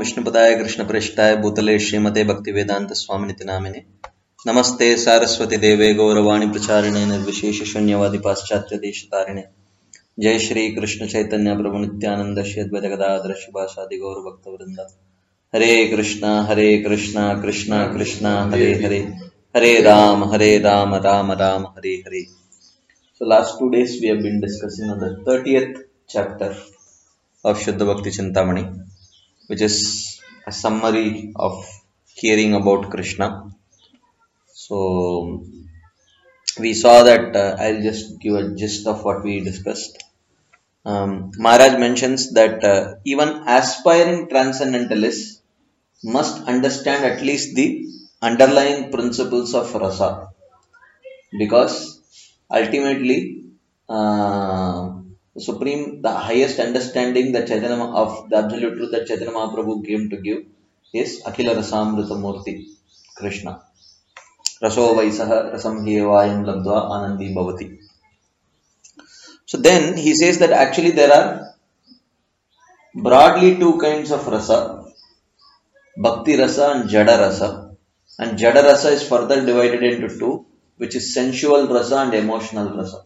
विष्णुपदाय कृष्णप्रेष्ठाय भूतले श्रीमते भक्तिवेदांत स्वामिनिति नामिने नमस्ते सारस्वती देवे गौरवाणी प्रचारिणे निर्विशेष शून्यवादी पाश्चात्य देशतारिणे जय श्री कृष्ण चैतन्य प्रभु नित्यानंद श्री अद्वैत गदाधर शिवासादि गौर भक्तवृंद हरे Krishna Krishna Krishna Hare Hare Hare Ram Ram Ram Hare Hare. So last 2 days we have been discussing on the 30th chapter of Shuddha Bhakti Chintamani, which is a summary of hearing about Krishna. So we saw that I'll just give a gist of what we discussed. Maharaj mentions that even aspiring transcendentalists must understand at least the underlying principles of rasa, because ultimately the highest understanding that Chaitanya of the absolute truth that Chaitanya Mahaprabhu came to give is Akhila Rasamrita Murti, Krishna. Raso Vaisaha Rasam Hyevayam Labdva Anandi Bhavati. So then he says that actually there are broadly two kinds of rasa, Bhakti Rasa and Jada Rasa. And Jada Rasa is further divided into two, which is sensual rasa and emotional rasa.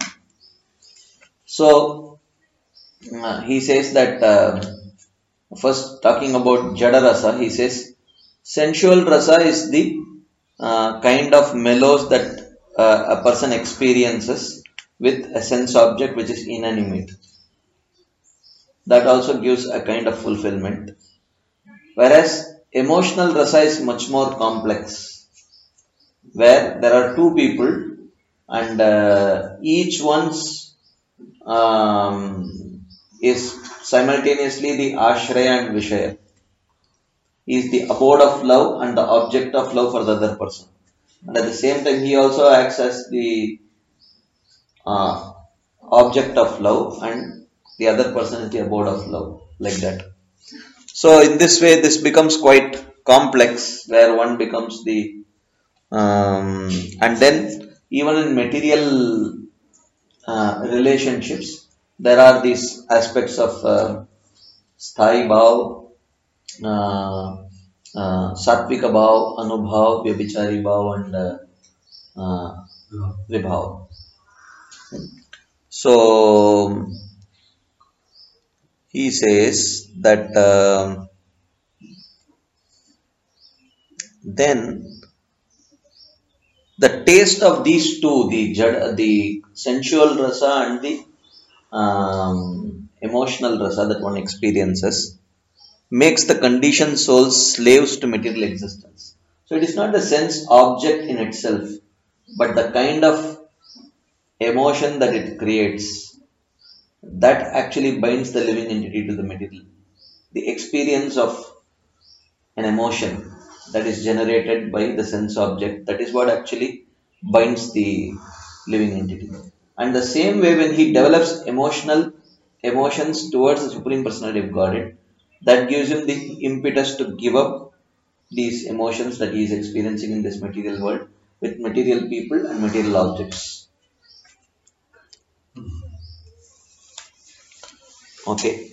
So he says that first talking about Jada Rasa, he says sensual rasa is the kind of mellows that a person experiences with a sense object which is inanimate. That also gives a kind of fulfillment. Whereas emotional rasa is much more complex, where there are two people and each one's is simultaneously the ashraya and vishaya. He is the abode of love and the object of love for the other person. And at the same time, he also acts as the object of love and the other person is the abode of love, like that. So in this way, this becomes quite complex, where one becomes the and then even in material relationships, there are these aspects of sthai bhav, sattvika bhav, anubhav, vyabhichari bhav, and vibhav. So he says that then the taste of these two, the sensual rasa and the emotional rasa that one experiences, makes the conditioned souls slaves to material existence. So it is not the sense object in itself, but the kind of emotion that it creates that actually binds the living entity to the material. The experience of an emotion that is generated by the sense object, that is what actually binds the living entity. And the same way, when he develops emotions towards the Supreme Personality of Godhead, that gives him the impetus to give up these emotions that he is experiencing in this material world with material people and material objects. Okay.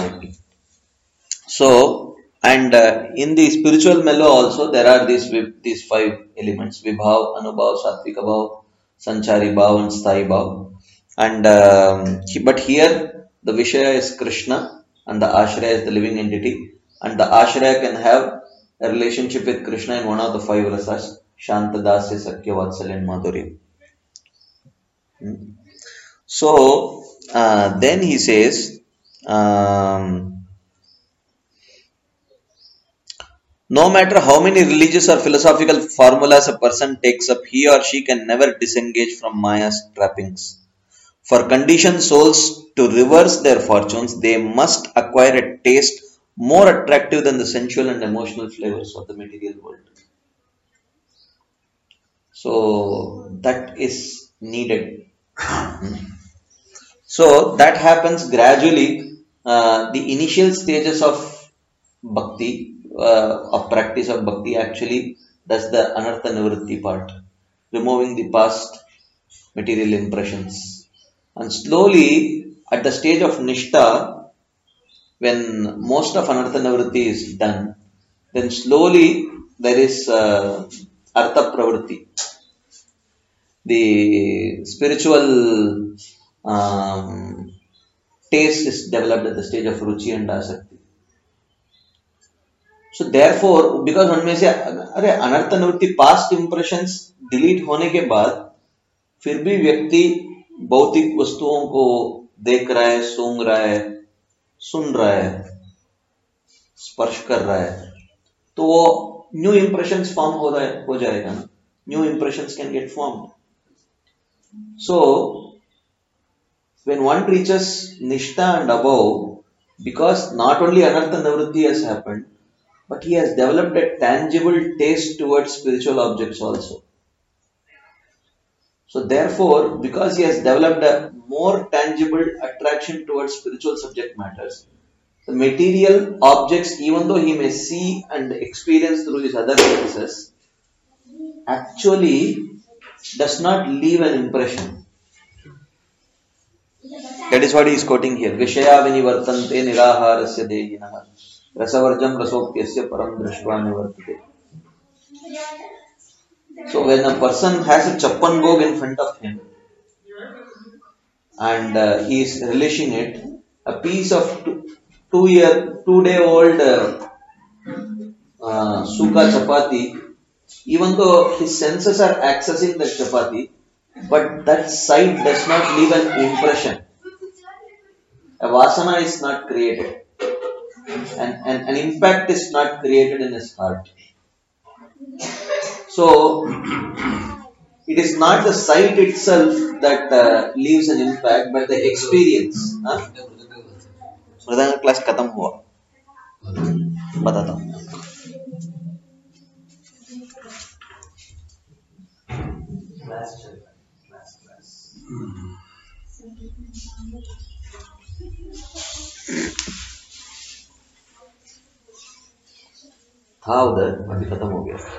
So, and in the spiritual mellow also, there are these 5 elements: Vibhav, Anubhav, Sattvika Bhav, Sanchari Bhav, and Sthai Bhav. And but here the Vishaya is Krishna and the Ashraya is the living entity, and the Ashraya can have a relationship with Krishna in one of the 5 rasas: Shanta, Dasya, Sakya, Vatsalya, and Madhurya. So then he says, no matter how many religious or philosophical formulas a person takes up, he or she can never disengage from Maya's trappings. For conditioned souls to reverse their fortunes, they must acquire a taste more attractive than the sensual and emotional flavors of the material world. So that is needed. So that happens gradually. The initial stages of bhakti, of practice of bhakti, actually does the anartha nivritti part, removing the past material impressions. And slowly, at the stage of nishta, when most of Anartha Nivritti is done, then slowly there is Artha Pravritti. The spiritual taste is developed at the stage of Ruchi and Asakti. So therefore, because one may say, अरे अनर्थ निवृत्ति past impressions delete होने के बाद फिर भी व्यक्ति भौतिक वस्तुओं को देख रहा है, सूंघ रहा है, सुन रहा है, स्पर्श कर रहा है, तो वो न्यू इंप्रेशंस फॉर्म हो जाएगा ना. New impressions can get formed. So when one reaches Nishtha and above, because not only Anartha Nivritti has happened, but he has developed a tangible taste towards spiritual objects also. So therefore, because he has developed a more tangible attraction towards spiritual subject matters, the material objects, even though he may see and experience through his other senses, actually does not leave an impression. That is what he is quoting here. Vishaya vinivartante niraharasya deyinaha rasavarjam rasopyasya param drashtva nivartate. So when a person has a chappan bhog in front of him and he is relishing it, a piece of 2-day-old suka chapati, even though his senses are accessing that chapati, but that sight does not leave an impression. A vasana is not created, and an impact is not created in his heart. So it is not the sight itself that leaves an impact, but the experience. Mridang class खत्म हुआ, बताता हूँ. था उधर, अभी खत्म हो गया.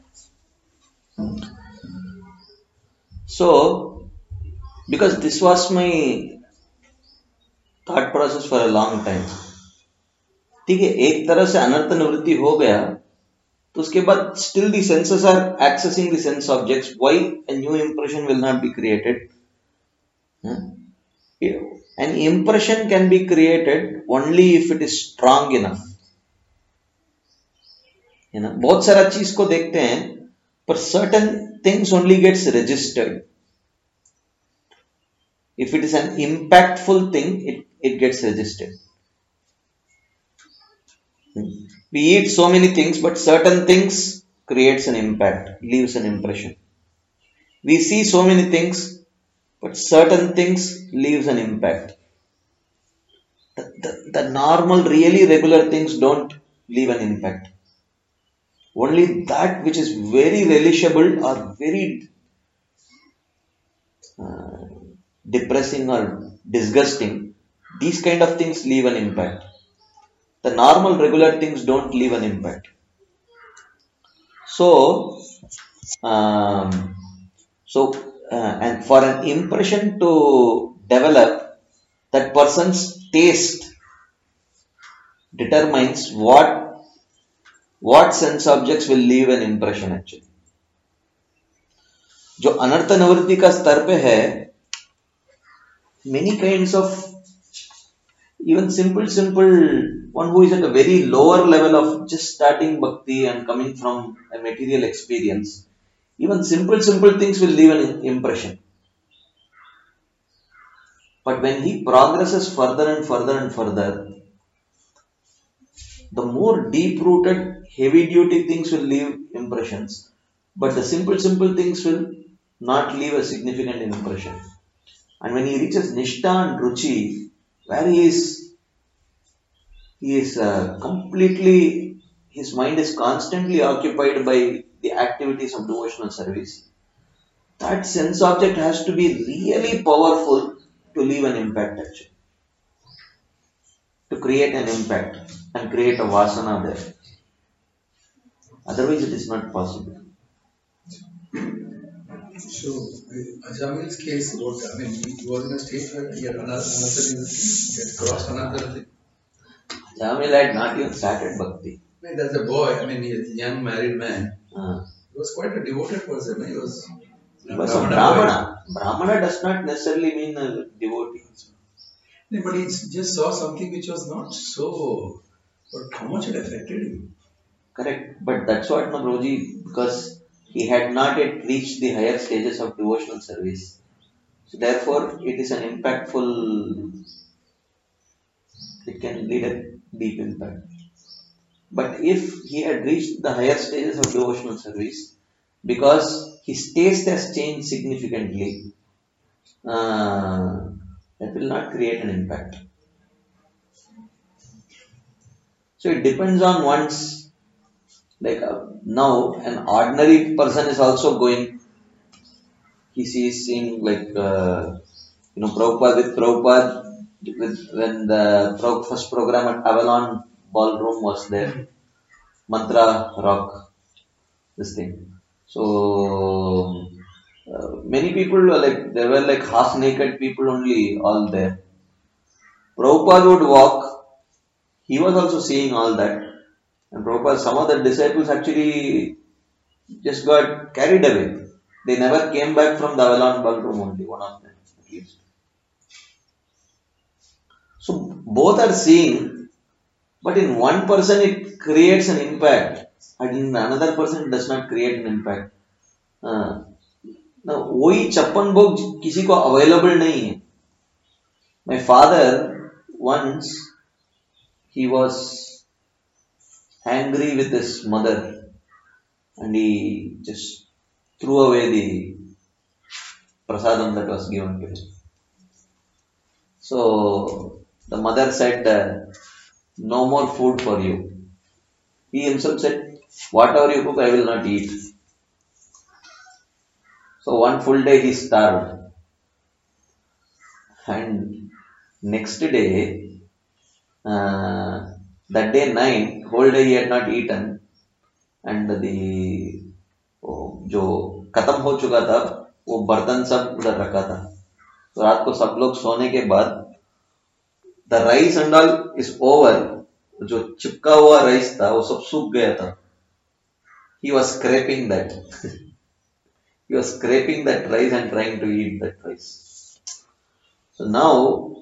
So, because this was my thought process for a long time. ठीक है, एक तरह से अनर्थ निवृत्ति हो गया, तो उसके बाद still the senses are accessing the sense objects. Why a new impression will not be created? An impression can be created only if it is strong enough. बहुत सारा चीज को देखते हैं, पर certain things only gets registered. If it is an impactful thing, it gets registered. We eat so many things, but certain things creates an impact, leaves an impression. We see so many things, but certain things leaves an impact. The normal, really regular things don't leave an impact. Only that which is very relishable or very depressing or disgusting, these kind of things leave an impact. The normal, regular things don't leave an impact. So, and for an impression to develop, that person's taste determines what sense objects will leave an impression actually. जो अनर्थ निवृत्ति का स्तर पे है, many kinds of even simple one who is at a very lower level of just starting bhakti and coming from a material experience, even simple things will leave an impression. But when he progresses further and further, the more deep-rooted, heavy-duty things will leave impressions, but the simple things will not leave a significant impression. And when he reaches Nishtha and Ruchi, where he is completely, his mind is constantly occupied by the activities of devotional service, that sense object has to be really powerful to leave an impact actually. To create an impact and create a vasana there. Otherwise it is not possible. So, Ajamil's case, he was in a state where he had another thing, he had crossed another thing. Jamil had not even started bhakti. There's a boy, I mean, he's a young married man. Uh, He was quite a devoted person. He was he was a Brahmana boy. Brahmana. Brahmana does not necessarily mean a devotee. No, but he just saw something which was not so, but how much it affected him. Correct. But that's what Prabhuji, because he had not yet reached the higher stages of devotional service. So therefore, it is an impactful, it can lead a deep impact. But if he had reached the higher stages of devotional service, because his taste has changed significantly, that will not create an impact. So it depends on one's, like now an ordinary person is also going, he sees seeing like, Prabhupada with Prabhupada, when the first program at Avalon Ballroom was there, Mantra Rock, this thing. So many people were like, there were like half naked people only all there. Prabhupada would walk, he was also seeing all that. And Prabhupada, some of the disciples actually just got carried away. They never came back from the Avalon Ballroom only, one of them at least. So both are seeing, but in one person it creates an impact, and in another person it does not create an impact. Now, वही छप्पन भोग किसी को available नहीं है. My father once, he was angry with his mother and he just threw away the prasadam that was given to him. So the mother said, no more food for you. He himself said, whatever you cook, I will not eat. So one full day he starved. And next day, that day night, whole day he had not eaten. And the जो खत्म हो चुका था वो बर्तन सब उधर रखा था. तो रात को सब लोग सोने के बाद the rice and all is over. जो चिपका हुआ राइस था वो सब सूख गया था. He was scraping that. He was scraping that rice and trying to eat that rice. So now,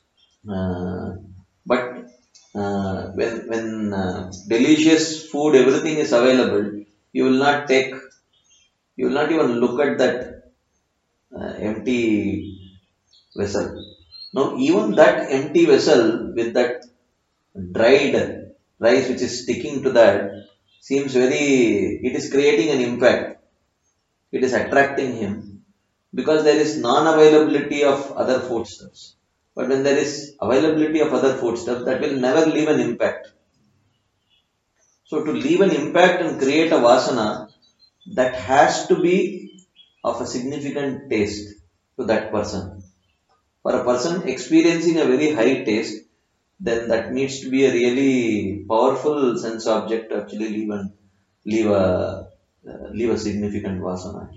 but when delicious food, everything is available, you will not even look at that empty vessel. Now, even that empty vessel with that dried rice which is sticking to that seems it is creating an impact. It is attracting him because there is non-availability of other foodstuffs. But when there is availability of other foodstuffs, that will never leave an impact. So to leave an impact and create a vasana, that has to be of a significant taste to that person. For a person experiencing a very high taste, then that needs to be a really powerful sense object to actually leave a significant vasana.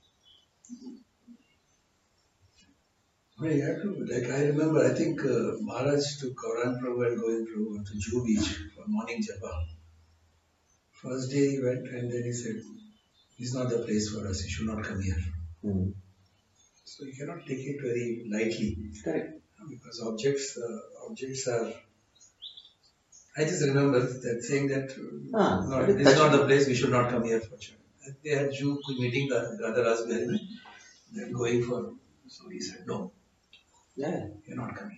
Well, you have to, like I remember, I think Maharaj took Gaurang Prabhu and Govind Prabhu to Juhu Beach for morning japa. First day he went and then he said, this is not the place for us, you should not come here. So you cannot take it very lightly. Correct. Because objects are, I just remember that saying that this is not the place, we should not come here for sure. They had Jew meeting the other husband, then going for, so he said, no. Yeah. You're not coming.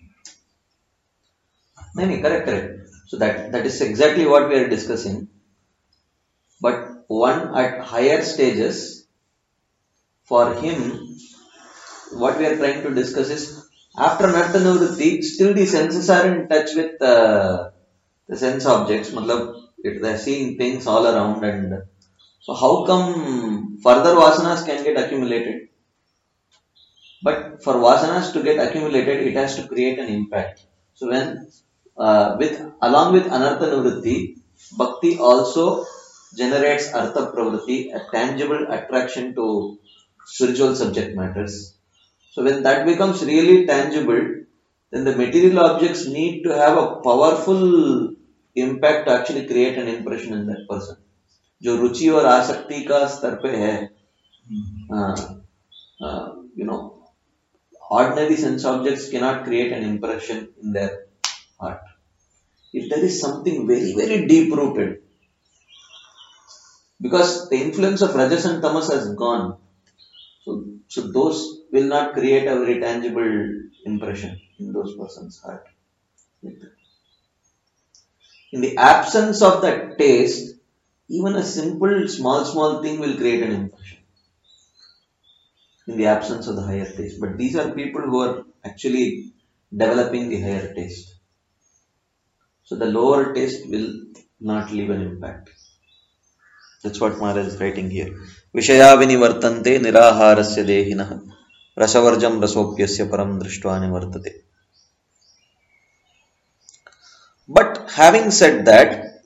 No, correct. So that is exactly what we are discussing. But one at higher stages, for him, what we are trying to discuss is after Nartanavritti, still the senses are in touch with the sense objects. They are seeing things all around, and so how come further vasanas can get accumulated? But for vasanas to get accumulated, it has to create an impact. So when along with anartha nivritti, bhakti also generates artha pravritti, a tangible attraction to spiritual subject matters. So when that becomes really tangible, then the material objects need to have a powerful impact to actually create an impression in that person. जो रुचि और आसक्ति का स्तर पे है, you know, ordinary sense objects cannot create an impression in their heart. If there is something very, very deep rooted, because the influence of Rajas and Tamas has gone, so those will not create a very tangible impression in those persons' heart. In the absence of that taste, even a simple, small thing will create an impression. In the absence of the higher taste. But these are people who are actually developing the higher taste. So the lower taste will not leave an impact. That's what Maharaj is writing here. Vishaya vinivartante niraharasya dehinah rasavarjam rasopyasya param drishtva nivartate. But having said that,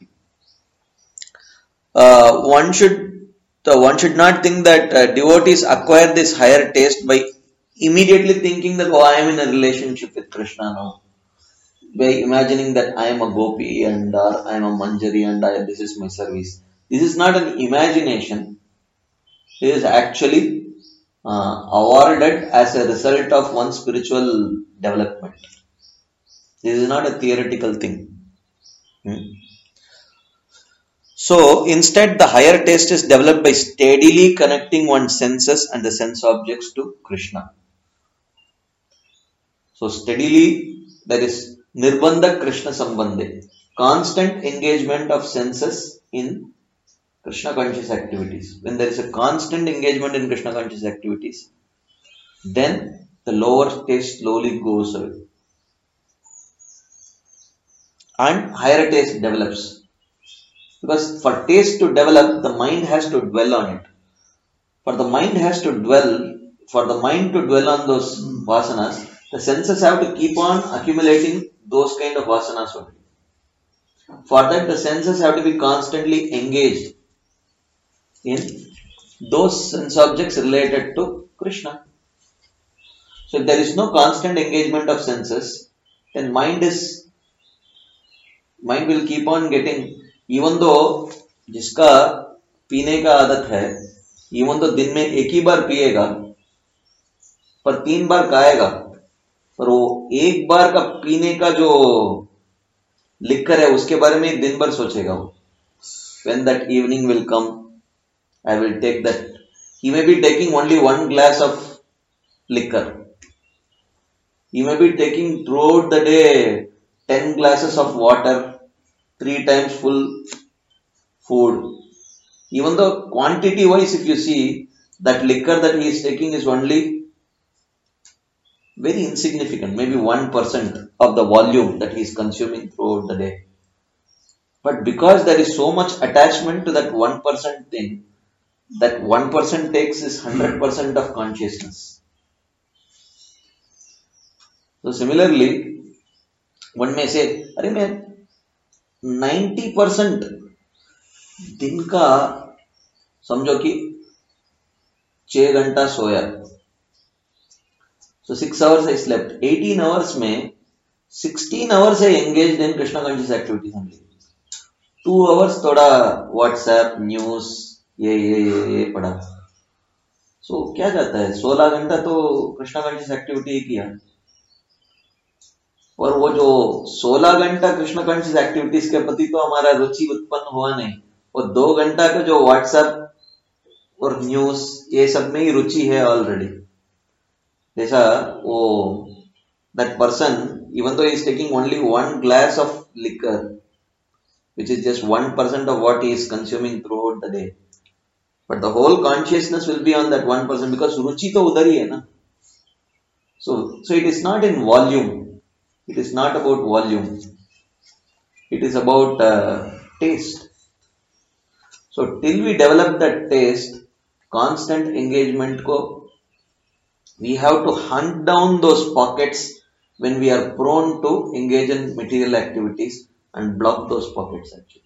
one should not think that devotees acquire this higher taste by immediately thinking that, oh, I am in a relationship with Krishna now. By imagining that I am a gopi and I am a manjari and this is my service. This is not an imagination. It is actually awarded as a result of one's spiritual development. This is not a theoretical thing. So, instead, the higher taste is developed by steadily connecting one's senses and the sense objects to Krishna. So, steadily, there is Nirbandha Krishna Sambandhe, constant engagement of senses in Krishna conscious activities. When there is a constant engagement in Krishna conscious activities, then the lower taste slowly goes away. And higher taste develops. Because for taste to develop, the mind has to dwell on it. For the mind to dwell on those vasanas, the senses have to keep on accumulating those kind of vasanas only. For that, the senses have to be constantly engaged in those sense objects related to Krishna. So if there is no constant engagement of senses, then mind will keep on getting, even though जिसका पीने का आदत है, even though दिन में एक ही बार पिएगा, पर 3 बार खाएगा, पर वो एक बार का पीने का जो लिकर है उसके बारे में दिन भर सोचेगा वो. When that evening will come, I will take that. He may be taking only 1 glass of liquor. He may be taking throughout the day 10 glasses of water, 3 times full food. Even though quantity wise, if you see, that liquor that he is taking is only very insignificant, maybe 1% of the volume that he is consuming throughout the day. But because there is so much attachment to that 1% thing, that 1% takes is 100% of consciousness. So similarly, one may say, अरे मैं 90% दिन का समझो कि 6 घंटा सोया. So 6 hours I slept. 18 hours में 16 hours I engaged in Krishna conscious activities only. 2 hours थोड़ा WhatsApp, news, ये पढ़ा. So क्या जाता है? 16 घंटा तो कृष्णा conscious activity ही किया. और वो जो 16 घंटा कृष्ण conscious activities के प्रति तो हमारा रुचि उत्पन्न हुआ नहीं. और 2 घंटा का जो WhatsApp और न्यूज ये सब में ही रुचि है ऑलरेडी. जैसा वो that person, even though he is taking only 1 glass of liquor, which is just 1% of what he is consuming throughout the day, but the whole consciousness will be on that 1% because ruchi to udhar hi hai na. So it is not in volume. It is not about volume. It is about taste. So till we develop that taste, constant engagement ko, we have to hunt down those pockets when we are prone to engage in material activities and block those pockets actually.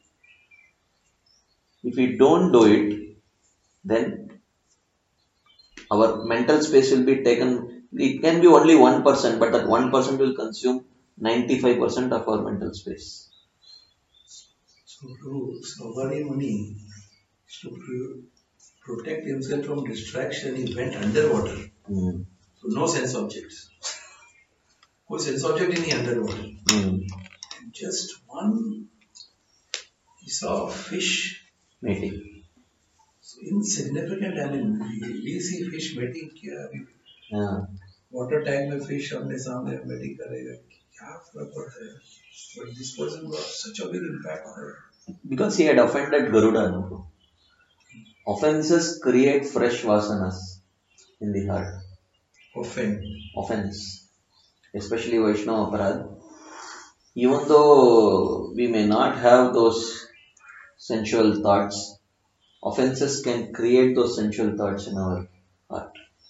If we don't do it, then our mental space will be taken It can be only 1%, but that 1% will consume 95% of our mental space. So Saubhari Muni, to protect himself from distraction, he went underwater. Mm. So no sense objects. No sense object in the underwater. Mm. And just one, he saw a fish Mating. So insignificant. I mean, we see fish mating. Yeah. Water tank में fish हमने सामने mating करेगा क्या फर्क पड़ता है? But this person got such a big impact on her. Because he had offended Garuda. No? Offenses create fresh vasanas in the heart. Offense. Especially Vaishnava Aparad. Even though we may not have those sensual thoughts, offenses can create those sensual thoughts in our heart.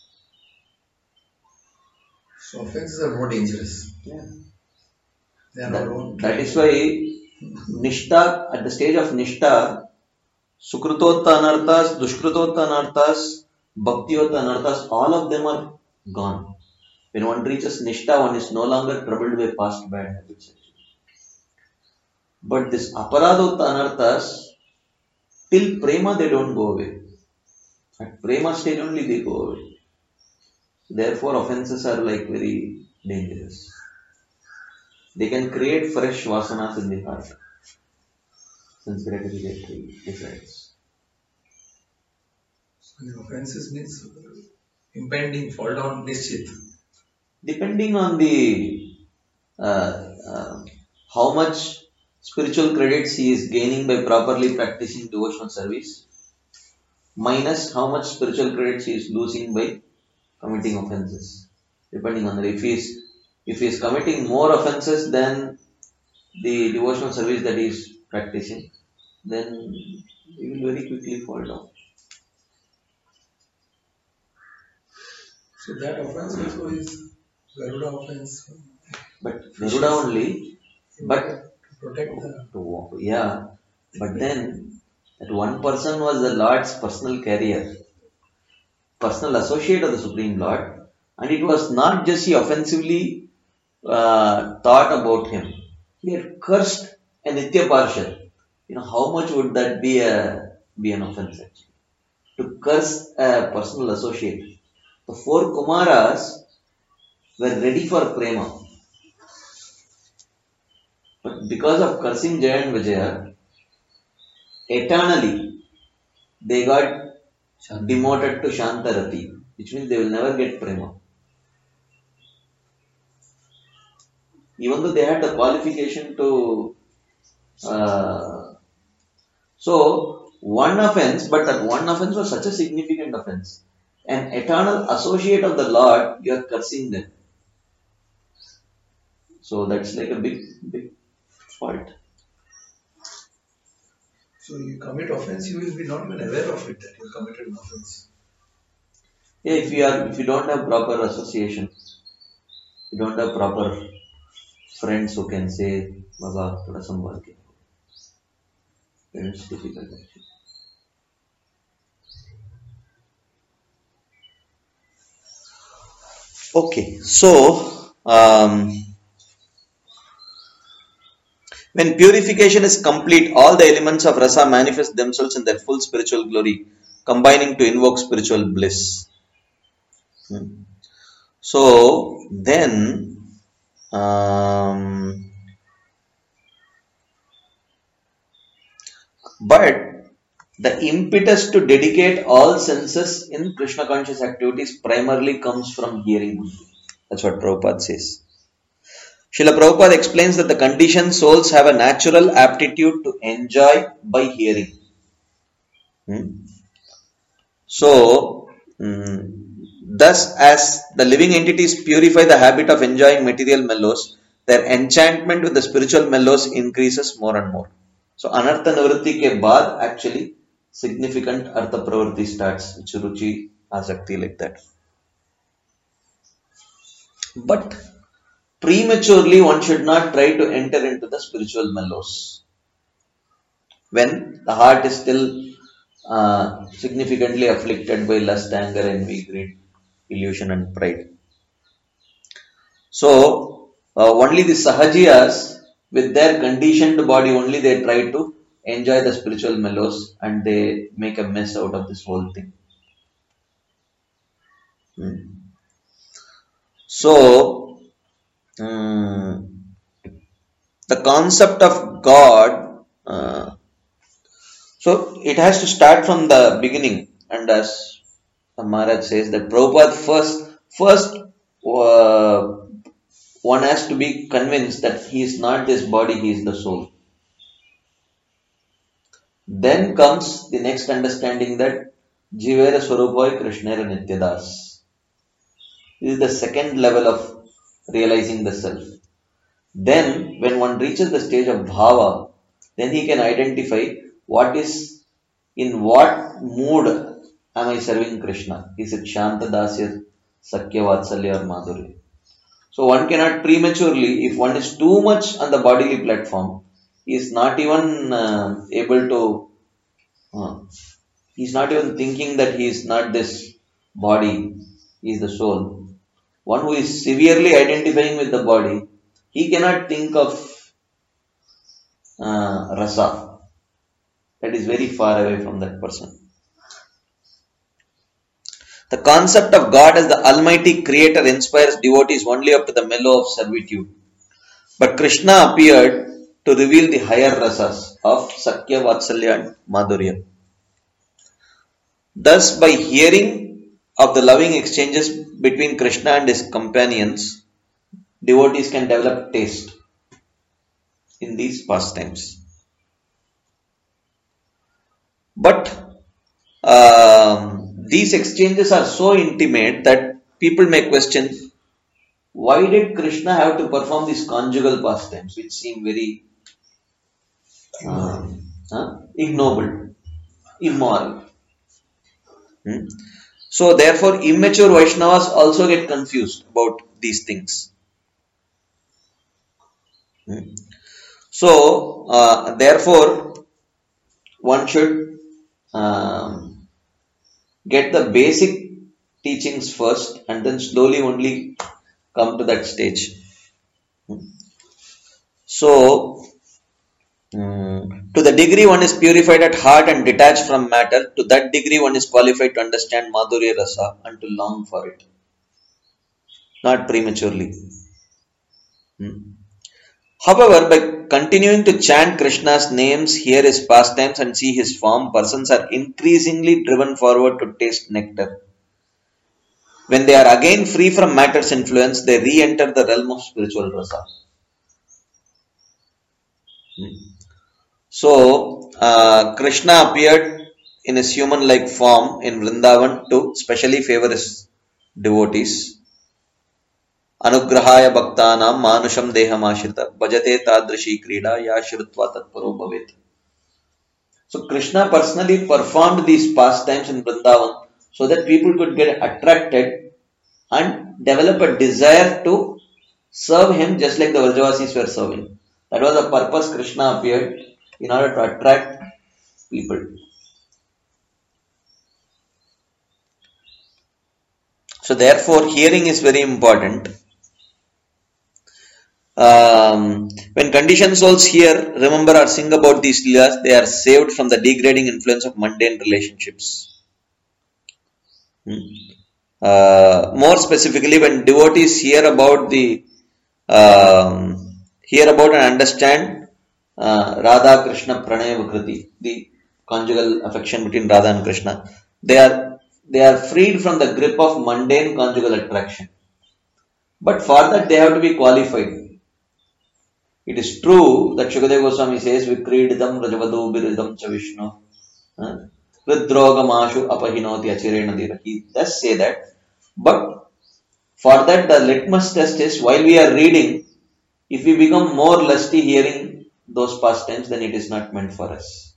So offenses are more dangerous. Yeah. They are our own. That is why Nishta, at the stage of Nishta, Sukrutotta anarthas, Dushkrutotta anarthas, Bhaktiyotta anarthas, all of them are gone. When one reaches Nishta, one is no longer troubled by past bad habits. But this Aparadotta anarthas, till Prema they don't go away. At Prema stage only they go away. Therefore offenses are like very dangerous. They can create fresh vasanas in the heart. Since gratificatory desires. So the offenses means impending fall down nischit. Depending on the how much spiritual credits he is gaining by properly practicing devotional service, minus how much spiritual credits he is losing by committing offenses. Depending on that, if he is committing more offenses than the devotional service that he is practicing, then he will very quickly fall down. So that offense also is Garuda offense. But Garuda only, but to protect the. yeah, but then that one person was the Lord's personal carrier, personal associate of the Supreme Lord, and it was not just he offensively thought about him. He had cursed a Nitya Parshad. How much would that be an offense actually? To curse a personal associate. The four Kumaras were ready for Prema. But because of cursing Jaya and Vijaya, eternally they got demoted to Shantarati, which means they will never get Prema. Even though they had the qualification to. So, one offense, but that one offense was such a significant offense. An eternal associate of the Lord, you are cursing them. So, that's like a big fault. So, you commit offense, you will be not even aware of it that you committed an offense. Yeah, if you don't have proper association, you don't have proper friends who can say, Baba, thoda sambhal ke. Then it's difficult actually. Okay, so when purification is complete, all the elements of rasa manifest themselves in their full spiritual glory, combining to invoke spiritual bliss. So then, but the impetus to dedicate all senses in Krishna conscious activities primarily comes from hearing. That's what Prabhupada says. Srila Prabhupada explains that the conditioned souls have a natural aptitude to enjoy by hearing. So, thus, as the living entities purify the habit of enjoying material mellows, their enchantment with the spiritual mellows increases more and more. So, anartha nivritti ke baad actually significant artha pravritti starts, which ruchi, asakti like that. But prematurely, one should not try to enter into the spiritual mellows. When the heart is still significantly afflicted by lust, anger, envy, greed, illusion, and pride. So only the sahajiyas with their conditioned body only they try to enjoy the spiritual mellows and they make a mess out of this whole thing. So the concept of God, so it has to start from the beginning, and as Maharaj says that Prabhupada first one has to be convinced that he is not this body, he is the soul. Then comes the next understanding that Jivera Swarupai Krishnera Nityadas. This is the second level of realizing the self. Then, when one reaches the stage of bhava, then he can identify what is, in what mood am I serving Krishna? Is it Shanta Dasya, Sakya Vatsalya or Madhurya? So one cannot prematurely, if one is too much on the bodily platform, he is not even able to, he is not even thinking that he is not this body, he is the soul. One who is severely identifying with the body, he cannot think of rasa. That is very far away from that person. The concept of God as the Almighty Creator inspires devotees only up to the mellow of servitude. But Krishna appeared to reveal the higher rasas of Sakya, Vatsalya and Madhurya. Thus, by hearing of the loving exchanges between Krishna and his companions, devotees can develop taste in these pastimes. But these exchanges are so intimate that people may question, why did Krishna have to perform these conjugal pastimes, which seem very ignoble, immoral? So therefore, immature Vaishnavas also get confused about these things. So therefore, one should get the basic teachings first and then slowly only come to that stage. So, to the degree one is purified at heart and detached from matter, to that degree one is qualified to understand Madhurya Rasa and to long for it. Not prematurely. However, by continuing to chant Krishna's names, hear his pastimes and see his form, persons are increasingly driven forward to taste nectar. When they are again free from matter's influence, they re-enter the realm of spiritual rasa. So, Krishna appeared in his human-like form in Vrindavan to specially favor his devotees. Anugrahaya bhaktanam manusham dehamashita bhajate tadrishi krida ya shrutva tatparo bhavet. So Krishna personally performed these pastimes in Vrindavan so that people could get attracted and develop a desire to serve him just like the Vrajavasis were serving. That was the purpose Krishna appeared, in order to attract people. So therefore, hearing is very important. When conditioned souls hear, remember or sing about these leelas, they are saved from the degrading influence of mundane relationships. More specifically, when devotees hear about and understand Radha Krishna Pranaya Vikriti, the conjugal affection between Radha and Krishna, they are freed from the grip of mundane conjugal attraction. But for that they have to be qualified. It is true that Shukadeva Goswami says, Vikrididam Rajavadu Biridam Cha Vishnu Hridrogamashu Apahinoti Achirena Dira. He does say that. But for that the litmus test is, while we are reading, if we become more lusty hearing those pastimes, then it is not meant for us.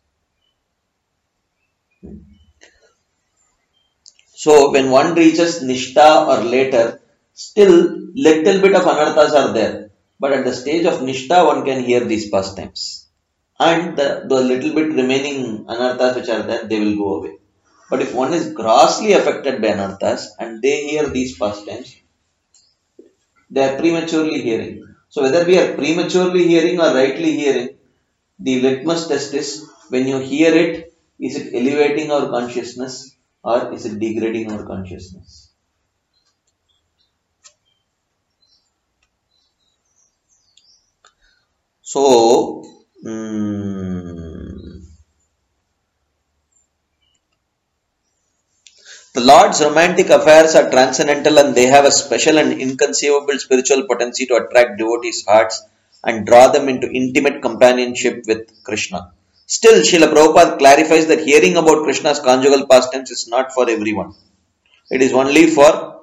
So when one reaches Nishtha or later, still little bit of anarthas are there. But at the stage of Nishtha, one can hear these pastimes. And the little bit remaining anarthas which are there, they will go away. But if one is grossly affected by anarthas and they hear these pastimes, they are prematurely hearing. So whether we are prematurely hearing or rightly hearing, the litmus test is when you hear it, is it elevating our consciousness or is it degrading our consciousness? So, the Lord's romantic affairs are transcendental and they have a special and inconceivable spiritual potency to attract devotees' hearts and draw them into intimate companionship with Krishna. Still, Srila Prabhupada clarifies that hearing about Krishna's conjugal pastimes is not for everyone. It is only for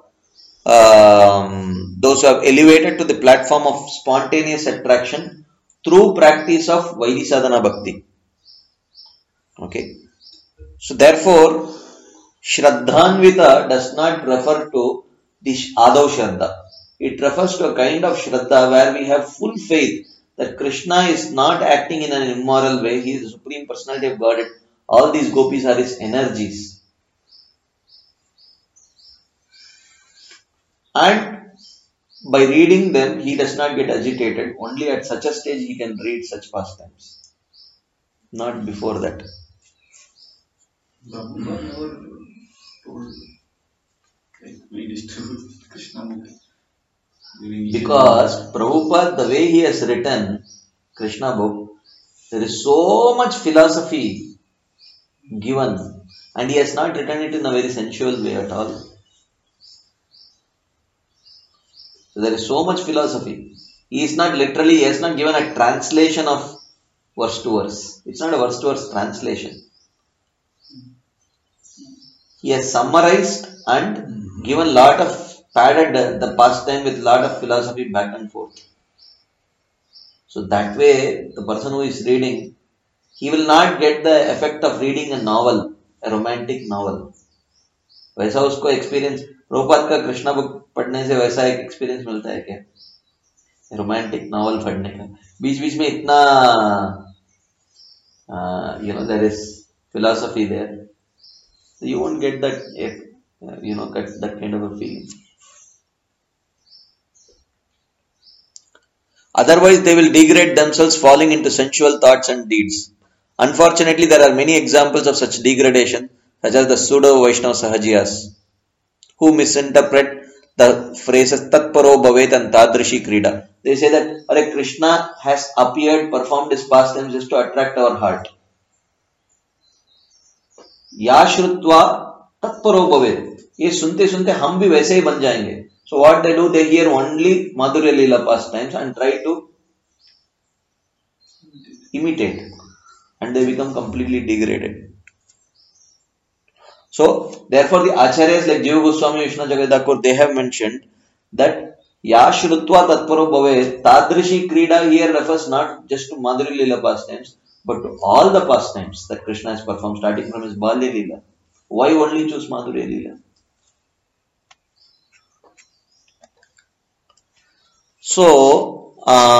those who have elevated to the platform of spontaneous attraction through practice of Vaidhi Bhakti. Okay. So therefore, Shraddhanvita does not refer to the Adav Shraddha. It refers to a kind of Shraddha where we have full faith that Krishna is not acting in an immoral way. He is the Supreme Personality of Godhead. All these gopis are his energies. And by reading them, he does not get agitated. Only at such a stage he can read such pastimes. Not before that. Prabhupada never told read it to Krishna book. Because Prabhupada, the way he has written Krishna book, there is so much philosophy given and he has not written it in a very sensual way at all. So there is so much philosophy. He has not given a translation of verse to verse. It's not a verse to verse translation. He has summarized and given lot of padded the pastime with lot of philosophy back and forth. So that way, the person who is reading, he will not get the effect of reading a novel, a romantic novel. वैसा उसको experience Prabhupada का Krishna book पढ़ने से वैसा एक experience मिलता है क्या? रोमांटिक नॉवल पढ़ने का बीच बीच में इतना there is philosophy there, so you won't get that that kind of a feeling. Otherwise, they will degrade themselves, falling into sensual thoughts and deeds. Unfortunately, there are many examples of such degradation, such as the pseudo-Vaishnava Sahajiyas, who misinterpret the phrases Tatparo Bhavet and Tadrishi Krida. They say that Krishna has appeared, performed his pastimes just to attract our heart. Ya Shrutva Tatparo Bhavet. ये सुनते सुनते हम भी वैसे ही बन जाएंगे. So what they do, they hear only Madhurya Leela pastimes and try to imitate, and they become completely degraded. So therefore the Acharyas like Jiva Goswami, Vishnu Jagadakur, they have mentioned that Ya Shrutva Tatparo Bhave, Tadrishi Krida here refers not just to Madhurya Leela pastimes, but to all the pastimes that Krishna has performed, starting from his Balya Leela. Why only choose Madhurya Leela? So,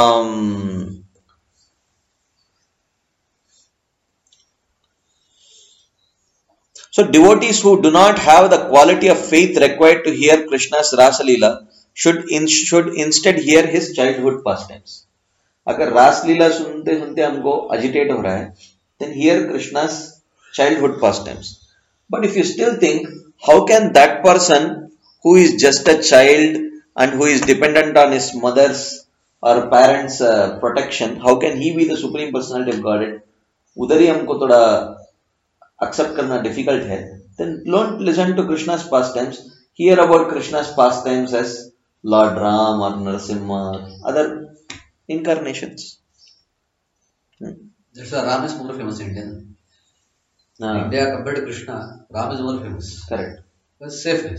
devotees who do not have the quality of faith required to hear Krishna's Rasa Leela should instead hear his childhood pastimes. अगर रास लीला सुनते सुनते हमको agitate हो रहा है, then hear Krishna's childhood pastimes. But if you still think, how can that person who is just a child and who is dependent on his mother's or parents' protection, how can he be the Supreme Personality of Godhead? उधर ही हमको थोड़ा accept करना difficult है. Then don't listen to Krishna's pastimes. Hear about Krishna's pastimes as Lord Ram or Narasimha or other incarnations. That's why Ram is more famous in India. India compared to Krishna, Ram is more famous. Correct. But safe.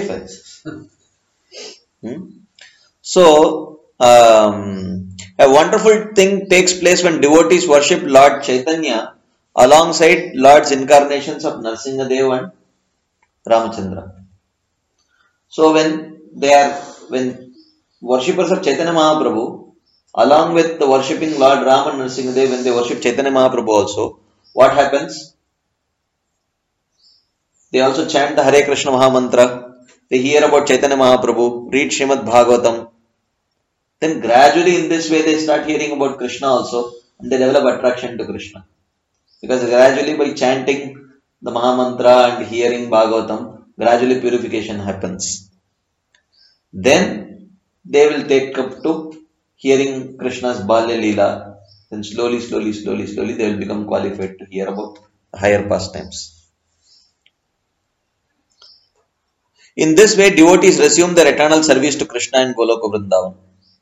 So, a wonderful thing takes place when devotees worship Lord Chaitanya alongside Lord's incarnations of Narasimhadev and Ramachandra. So when worshippers of Chaitanya Mahaprabhu, along with the worshipping Lord Ram and Narasimhadev, when they worship Chaitanya Mahaprabhu also, what happens? They also chant the Hare Krishna Mahamantra. They hear about Chaitanya Mahaprabhu, read Srimad Bhagavatam, Then gradually in this way they start hearing about Krishna also, and they develop attraction to Krishna. Because gradually by chanting the Mahamantra and hearing Bhagavatam, gradually purification happens. Then they will take up to hearing Krishna's Balya Leela. Then slowly they will become qualified to hear about the higher pastimes. In this way, devotees resume their eternal service to Krishna in Goloka Vrindavan.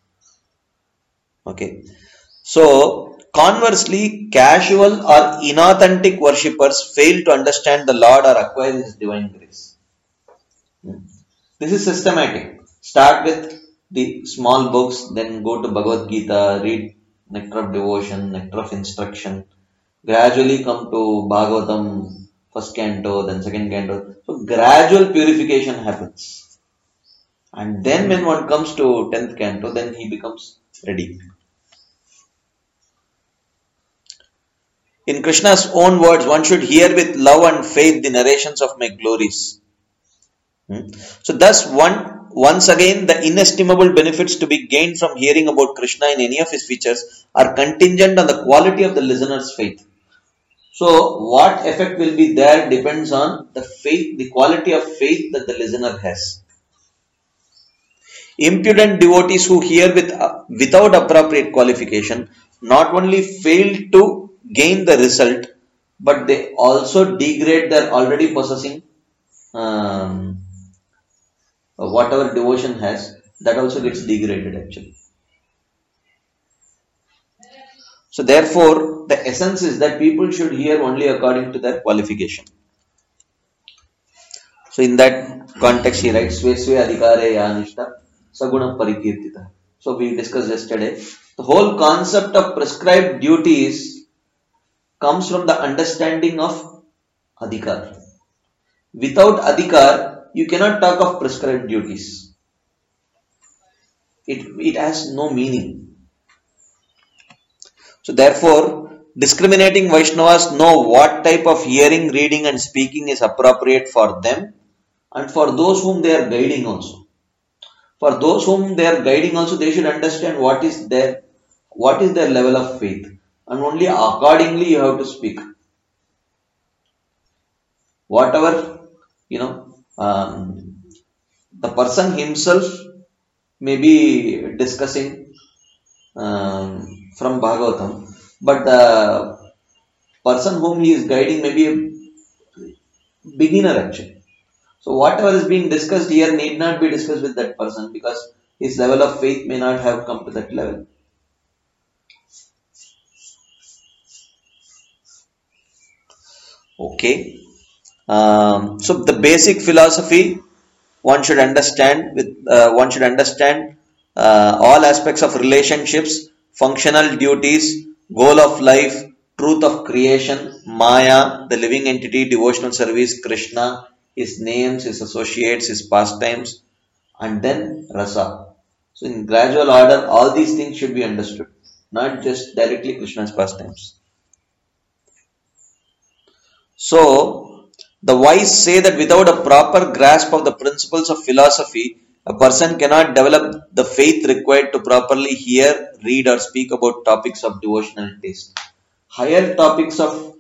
Okay. So, conversely, casual or inauthentic worshippers fail to understand the Lord or acquire His divine grace. This is systematic. Start with the small books, then go to Bhagavad Gita, read Nectar of Devotion, Nectar of Instruction. Gradually come to Bhagavatam, first canto, then second canto. So gradual purification happens. And then when one comes to 10th canto, then he becomes ready. In Krishna's own words, one should hear with love and faith the narrations of my glories. So thus once again the inestimable benefits to be gained from hearing about Krishna in any of his features are contingent on the quality of the listener's faith. So what effect will be there depends on the faith, the quality of faith that the listener has. Impudent devotees who hear without appropriate qualification not only fail to gain the result, but they also degrade their already possessing whatever devotion has, that also gets degraded actually. So therefore, the essence is that people should hear only according to their qualification. So in that context he writes, Sve Sve Adhikare Yanishta Saguna Parikirtita. So we discussed yesterday, the whole concept of prescribed duties comes from the understanding of Adhikar. Without Adhikar, you cannot talk of prescribed duties. It has no meaning. So therefore, discriminating Vaishnavas know what type of hearing, reading and speaking is appropriate for them and for those whom they are guiding also. For those whom they are guiding also, they should understand what is their level of faith, and only accordingly you have to speak. Whatever, the person himself may be discussing from Bhagavatam, but the person whom he is guiding may be a beginner actually. So whatever is being discussed here need not be discussed with that person because his level of faith may not have come to that level. Okay. So the basic philosophy one should understand all aspects of relationships, functional duties, goal of life, truth of creation, Maya, the living entity, devotional service, Krishna, his names, his associates, his pastimes, and then rasa. So in gradual order, all these things should be understood, not just directly Krishna's pastimes. So, the wise say that without a proper grasp of the principles of philosophy, a person cannot develop the faith required to properly hear, read or speak about topics of devotional taste. Higher topics of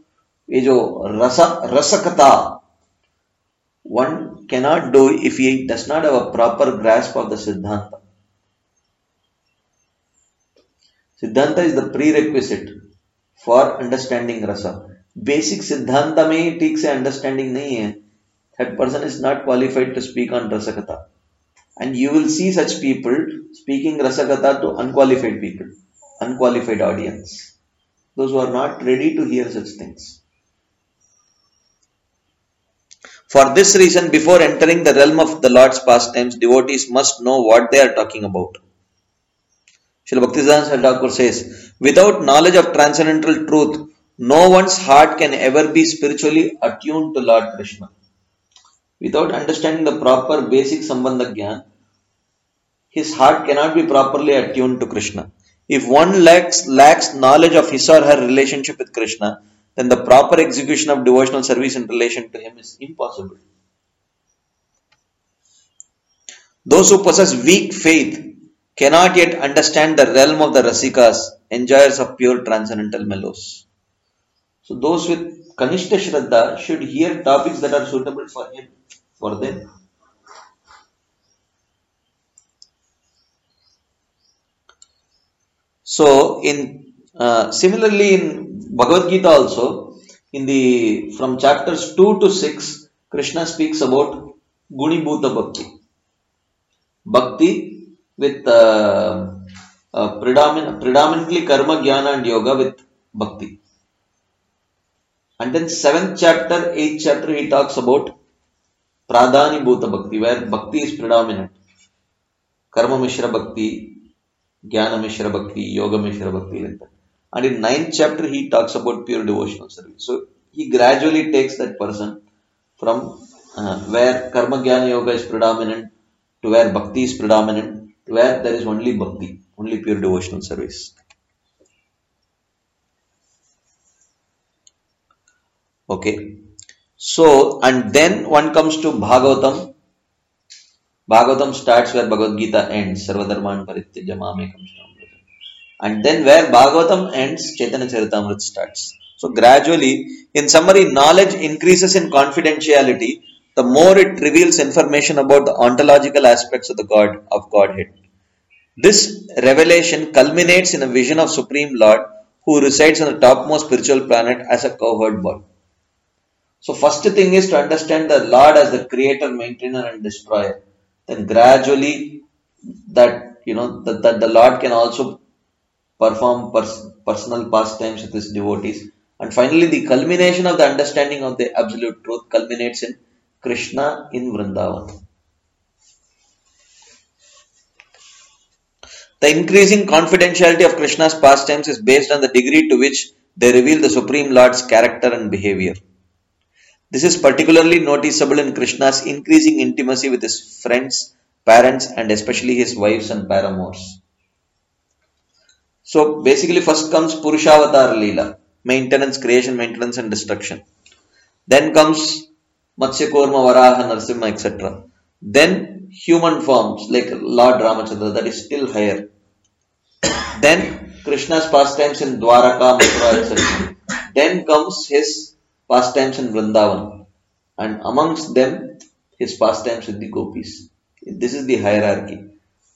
rasakata, one cannot do if he does not have a proper grasp of the Siddhanta. Siddhanta is the prerequisite for understanding rasa. Basic Siddhanta में ठीक से understanding नहीं है, that person is not qualified to speak on Rasakatha. And you will see such people speaking Rasakatha to unqualified people, unqualified audience, those who are not ready to hear such things. For this reason, before entering the realm of the Lord's pastimes, devotees must know what they are talking about. Srila Bhaktisiddhanta Thakur says, without knowledge of transcendental truth, no one's heart can ever be spiritually attuned to Lord Krishna. Without understanding the proper basic Sambandha Gyan, his heart cannot be properly attuned to Krishna. If one lacks knowledge of his or her relationship with Krishna, then the proper execution of devotional service in relation to him is impossible. Those who possess weak faith cannot yet understand the realm of the Rasikas, enjoyers of pure transcendental mellows. So those with Kanishta Shraddha should hear topics that are suitable for him, for them. So similarly in Bhagavad Gita also, from chapters 2 to 6, Krishna speaks about Guni Bhuta Bhakti. Bhakti with predominantly karma, jnana and yoga with bhakti. And then 7th chapter, 8th chapter, he talks about Pradhani Bhuta Bhakti, where bhakti is predominant. Karma Mishra Bhakti, Jnana Mishra Bhakti, Yoga Mishra Bhakti, like that. And in 9th chapter, he talks about pure devotional service. So he gradually takes that person from where Karma Jnana Yoga is predominant to where bhakti is predominant, to where there is only bhakti, only pure devotional service. Okay. So, and then one comes to Bhagavatam. Bhagavatam starts where Bhagavad Gita ends, Sarvadharman Parityajya Mamekam Shranam Vraja. And then where Bhagavatam ends, Chaitanya Charitamrita starts. So gradually, in summary, knowledge increases in confidentiality the more it reveals information about the ontological aspects of the Godhead. This revelation culminates in a vision of Supreme Lord who resides on the topmost spiritual planet as a cowherd boy. So first thing is to understand the Lord as the creator, maintainer and destroyer. Then gradually that the Lord can also perform personal pastimes with his devotees. And finally the culmination of the understanding of the absolute truth culminates in Krishna in Vrindavan. The increasing confidentiality of Krishna's pastimes is based on the degree to which they reveal the Supreme Lord's character and behavior. This is particularly noticeable in Krishna's increasing intimacy with his friends, parents, and especially his wives and paramours. So basically first comes Purushavatar Leela, maintenance, creation, maintenance and destruction. Then comes Matsya Kurma, Varaha, Narsimha, etc. Then human forms like Lord Ramachandra, that is still higher. Then Krishna's pastimes in Dwaraka, Mathura, etc. Then comes his pastimes in Vrindavan. And amongst them, his pastimes with the gopis. This is the hierarchy.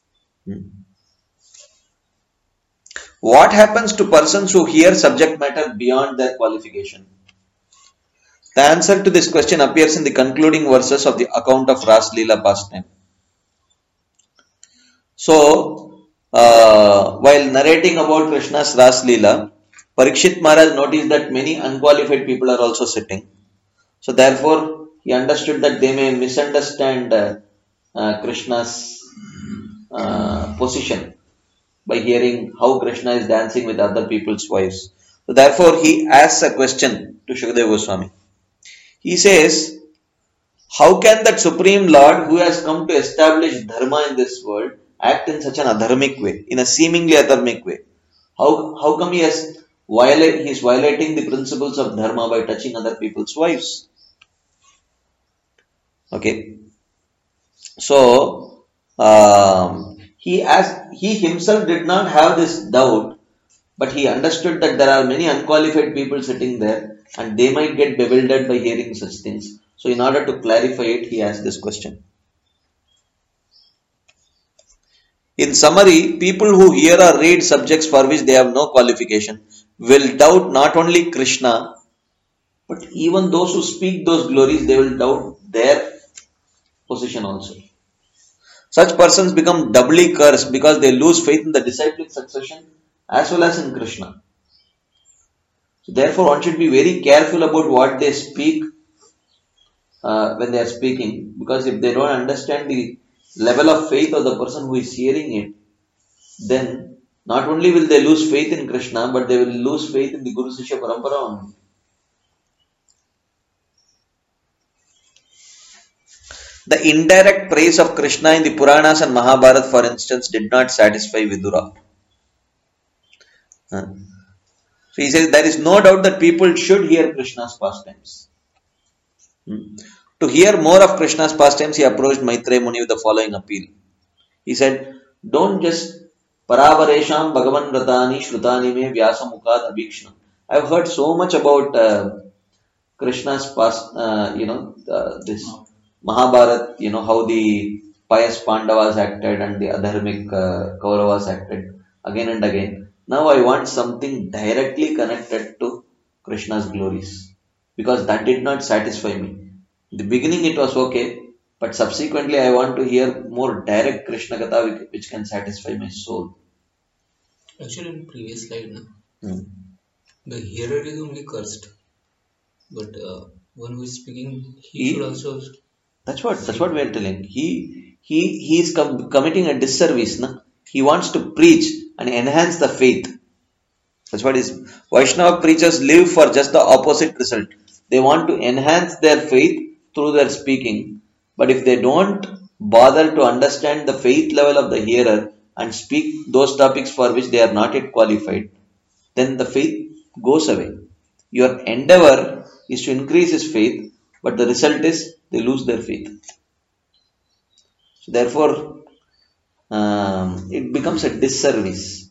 What happens to persons who hear subject matter beyond their qualification? The answer to this question appears in the concluding verses of the account of Ras Leela pastime. So, while narrating about Krishna's Ras Leela, Parikshit Maharaj noticed that many unqualified people are also sitting. So therefore, he understood that they may misunderstand Krishna's position by hearing how Krishna is dancing with other people's wives. So therefore, he asks a question to Shukadeva Goswami. He says, how can that Supreme Lord who has come to establish dharma in this world act in such an adharmic way, in a seemingly adharmic way? How come he is violating the principles of dharma by touching other people's wives? Okay. So, he himself did not have this doubt, but he understood that there are many unqualified people sitting there and they might get bewildered by hearing such things. So in order to clarify it, he asked this question. In summary, people who hear or read subjects for which they have no qualification will doubt not only Krishna, but even those who speak those glories, they will doubt their position also. Such persons become doubly cursed because they lose faith in the disciplic succession as well as in Krishna. So therefore, one should be very careful about what they speak when they are speaking, because if they don't understand the level of faith of the person who is hearing it, then not only will they lose faith in Krishna, but they will lose faith in the Guru Sishya Parampara only. The indirect praise of Krishna in the Puranas and Mahabharata, for instance, did not satisfy Vidura. So he says there is no doubt that people should hear Krishna's pastimes. To hear more of Krishna's pastimes, he approached Maitreya Muni with the following appeal. He said, don't just Paravaresham Bhagavan Vratani Shrutani Me Vyasa Mukhat Abhikshnam. I've heard so much about Krishna's past, this Mahabharat, how the pious Pandavas acted and the adharmic Kauravas acted again and again. Now I want something directly connected to Krishna's glories because that did not satisfy me. In the beginning it was okay, but subsequently I want to hear more direct Krishna Katha which can satisfy my soul. Actually, in previous slide, Hmm. the hearer is only cursed, but one who is speaking, he He- should also. That's what we are telling. He is committing a disservice. Na? He wants to preach and enhance the faith. That's what is. Vaishnava preachers live for just the opposite result. They want to enhance their faith through their speaking. But if they don't bother to understand the faith level of the hearer and speak those topics for which they are not yet qualified, then the faith goes away. Your endeavor is to increase his faith, but the result is they lose their faith. So therefore, it becomes a disservice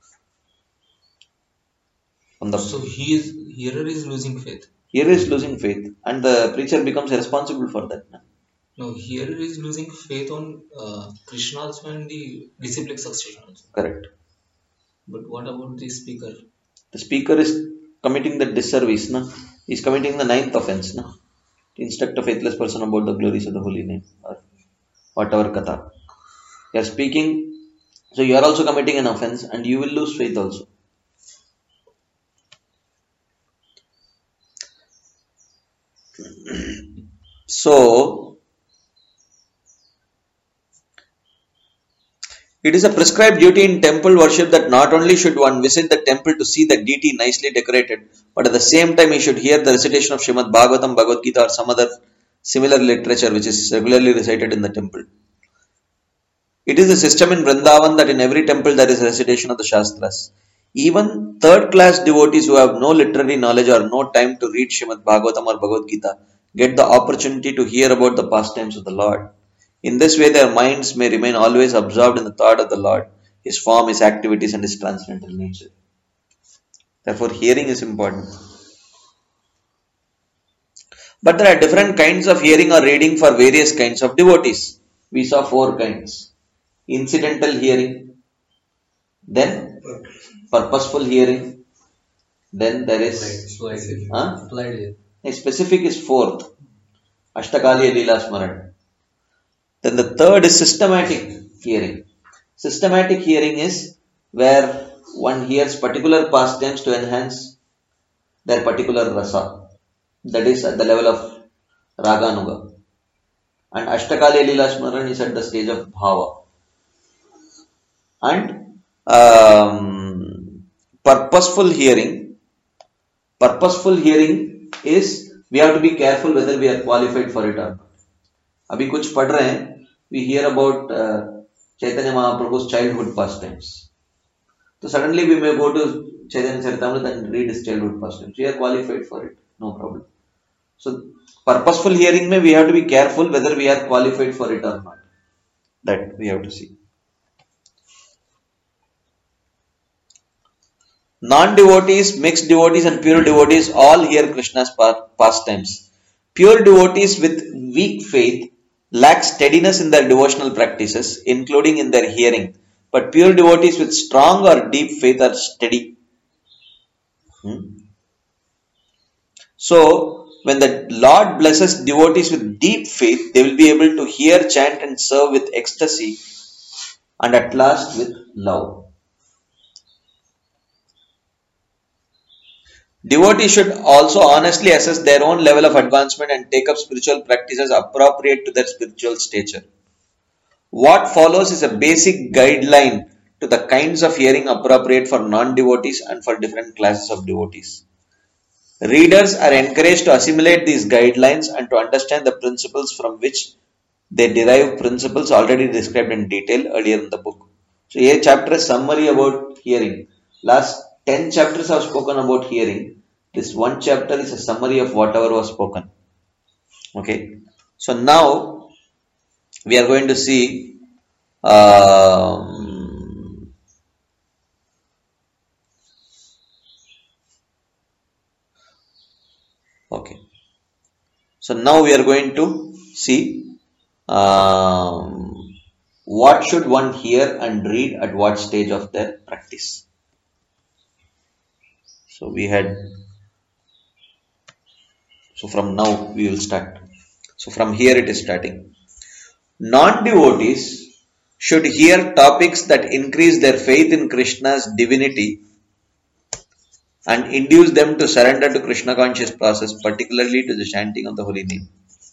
on the So hearer is losing faith. hearer is losing faith, and the preacher becomes responsible for that. Na? No, hearer is losing faith on Krishna also and the disciplic succession also. Correct. But what about the speaker? The speaker is committing the disservice. Na? He is committing the 9th offense. Na? To instruct a faithless person about the glories of the holy name or whatever katha. You are speaking, so you are also committing an offense, and you will lose faith also. So, it is a prescribed duty in temple worship that not only should one visit the temple to see the deity nicely decorated, but at the same time he should hear the recitation of Srimad Bhagavatam, Bhagavad Gita or some other similar literature which is regularly recited in the temple. It is a system in Vrindavan that in every temple there is a recitation of the Shastras. Even third-class devotees who have no literary knowledge or no time to read Srimad Bhagavatam or Bhagavad Gita get the opportunity to hear about the pastimes of the Lord. In this way, their minds may remain always absorbed in the thought of the Lord, His form, His activities, and His transcendental nature. Therefore, hearing is important. But there are different kinds of hearing or reading for various kinds of devotees. We saw 4 kinds. Incidental hearing, then purposeful hearing, then there is Applied. a specific is 4th, Ashtakaliya Leela Smaran. Then the third is systematic hearing. Systematic hearing is where one hears particular pastimes to enhance their particular rasa. That is at the level of Raganuga. And Ashtakaliya Leela Smaran is at the stage of Bhava. And purposeful hearing is we have to be careful whether we are qualified for it or not. अभी कुछ पढ़ रहे हैं, we hear about Chaitanya Mahaprabhu's childhood pastimes. So suddenly we may go to Chaitanya Charitamrita and read his childhood pastimes. We are qualified for it, no problem. So purposeful hearing mein we have to be careful whether we are qualified for it or not. That we have to see. Non-devotees, mixed devotees and pure devotees all hear Krishna's pastimes. Pure devotees with weak faith lack steadiness in their devotional practices, including in their hearing. But pure devotees with strong or deep faith are steady. So, when the Lord blesses devotees with deep faith, they will be able to hear, chant and serve with ecstasy and at last with love. Devotees should also honestly assess their own level of advancement and take up spiritual practices appropriate to their spiritual stature. What follows is a basic guideline to the kinds of hearing appropriate for non-devotees and for different classes of devotees. Readers are encouraged to assimilate these guidelines and to understand the principles from which they derive principles already described in detail earlier in the book. So, here chapter is summary about hearing. Last 10 chapters have spoken about hearing. This one chapter is a summary of whatever was spoken. Okay. So now we are going to see Okay. So now we are going to see what should one hear and read at what stage of their practice. So we had, so from now we will start. So from here it is starting. Non-devotees should hear topics that increase their faith in Krishna's divinity and induce them to surrender to Krishna conscious process, particularly to the chanting of the holy name.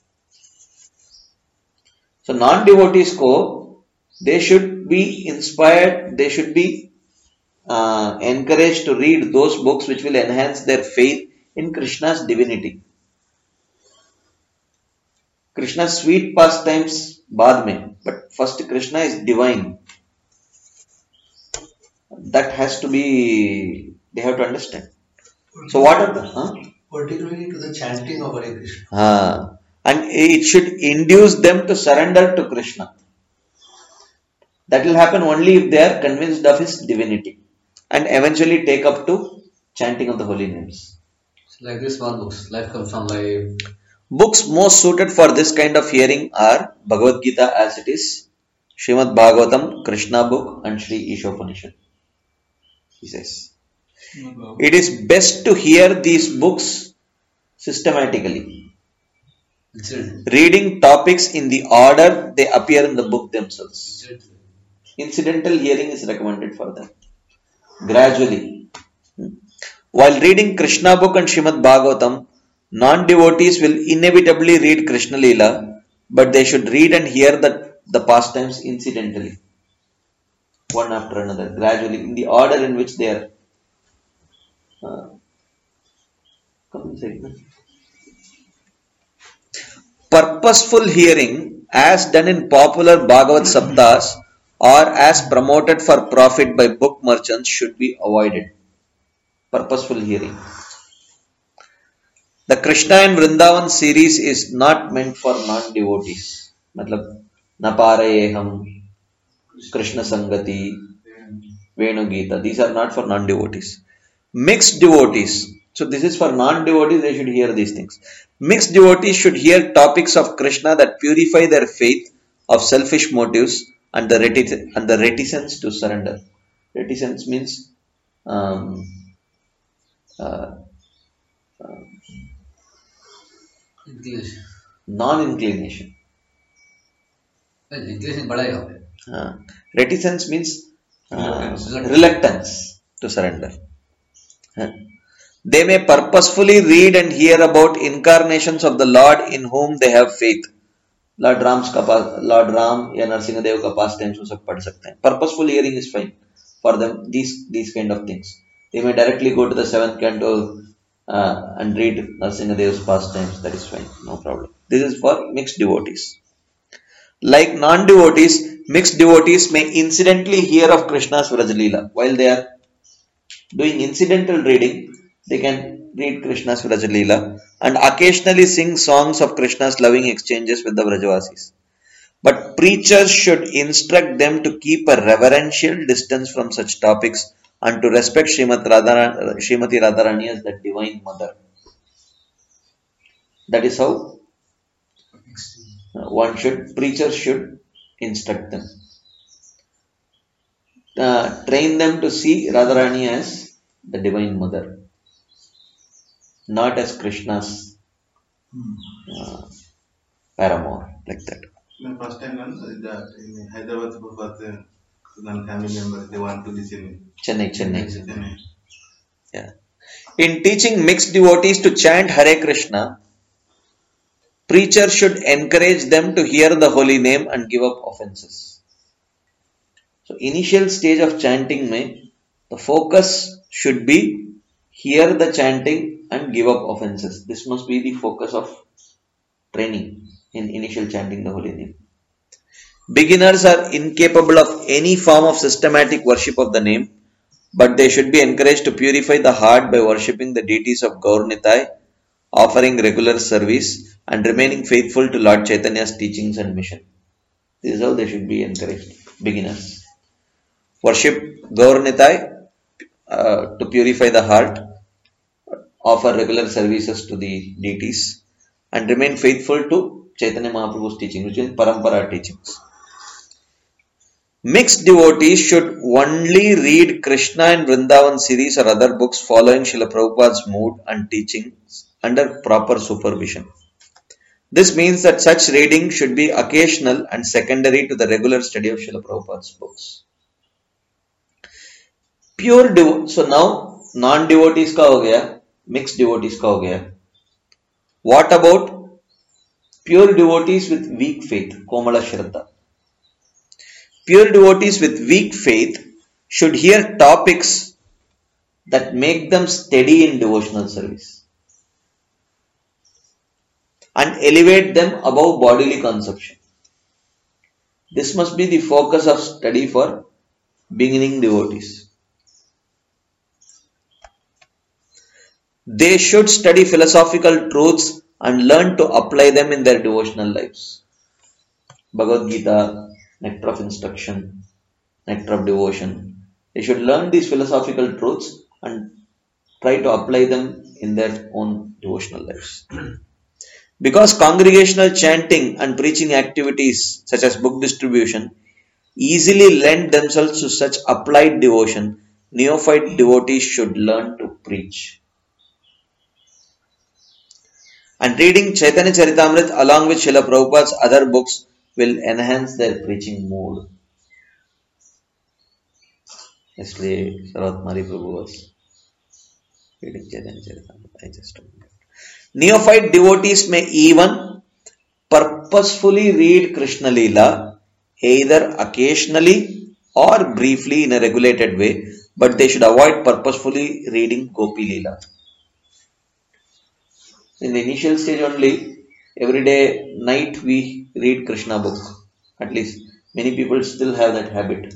So non-devotees they should be inspired, they should be encouraged to read those books which will enhance their faith in Krishna's divinity. Krishna's sweet pastimes baad mein, but first Krishna is divine. That has to be, they have to understand. So what are the... Particularly to the chanting of Hare Krishna. And it should induce them to surrender to Krishna. That will happen only if they are convinced of his divinity and eventually take up to chanting of the holy names. Like this one books, Life Comes from Life. Books most suited for this kind of hearing are Bhagavad Gita as it is, Srimad Bhagavatam, Krishna book and Sri Ishopanishad. He says, it is best to hear these books systematically, reading topics in the order they appear in the book themselves. Incidental hearing is recommended for them. Gradually. While reading Krishna book and Srimad Bhagavatam, non-devotees will inevitably read Krishna Leela, but they should read and hear the pastimes incidentally, one after another, gradually, in the order in which they are. Purposeful hearing, as done in popular Bhagavad Saptas or as promoted for profit by book merchants, should be avoided. Purposeful hearing. The Krishna and Vrindavan series is not meant for non-devotees. Matlab, Naparayeham, Krishna Sangati, Venu Gita. These are not for non-devotees. Mixed devotees. So this is for non-devotees, they should hear these things. Mixed devotees should hear topics of Krishna that purify their faith of selfish motives and the reticence to surrender. Reticence means non-inclination. Reticence means reluctance to surrender. They may purposefully read and hear about incarnations of the Lord in whom they have faith. Lord Ram या नरसिंहदेव का pastimes वो सब पढ़ सकते हैं. Purposeful hearing is fine for them. These kind of things. They may directly go to the 7th canto and read Narasimhadev's pastimes. That is fine, no problem. This is for mixed devotees. Like non-devotees, mixed devotees may incidentally hear of Krishna's Vrajalila. While they are doing incidental reading, they can read Krishna's Vrajalila and occasionally sing songs of Krishna's loving exchanges with the Vrajavasis. But preachers should instruct them to keep a reverential distance from such topics and to respect Srimati Radharani as the Divine Mother. That is how preachers should instruct them. Train them to see Radharani as the Divine Mother, not as Krishna's paramour, like that. My first time in Hyderabad, one family member, they want to listen. Chennai. Yeah. In teaching mixed devotees to chant Hare Krishna, preachers should encourage them to hear the holy name and give up offences. So, initial stage of chanting mein, the focus should be hear the chanting and give up offences. This must be the focus of training in initial chanting the holy name. Beginners are incapable of any form of systematic worship of the name, but they should be encouraged to purify the heart by worshipping the deities of Gaur Nitai, offering regular service, and remaining faithful to Lord Chaitanya's teachings and mission. This is how they should be encouraged. beginners. Worship Gaurnitai to purify the heart, offer regular services to the deities, and remain faithful to Chaitanya Mahaprabhu's teaching, which is Parampara teachings. Mixed devotees should only read Krishna and Vrindavan series or other books following Srila Prabhupada's mood and teachings under proper supervision. This means that such reading should be occasional and secondary to the regular study of Srila Prabhupada's books. So now non-devotees का हो गया, mixed devotees का हो गया. What about pure devotees with weak faith, Komala Shraddha? Pure devotees with weak faith should hear topics that make them steady in devotional service and elevate them above bodily consumption. This must be the focus of study for beginning devotees. They should study philosophical truths and learn to apply them in their devotional lives. Bhagavad Gita, nectar of instruction, nectar of devotion. They should learn these philosophical truths and try to apply them in their own devotional lives. Because congregational chanting and preaching activities such as book distribution easily lend themselves to such applied devotion, neophyte devotees should learn to preach. And reading Chaitanya Charitamrita along with Srila Prabhupada's other books will enhance their preaching mood. Yesterday, Sarvatmari Prabhu was reading Chaitanya Charitamrita. I just remembered. Neophyte devotees may even purposefully read Krishna Leela either occasionally or briefly in a regulated way, but they should avoid purposefully reading Gopi Leela. In the initial stage only, every day night we read Krishna book. At least many people still have that habit.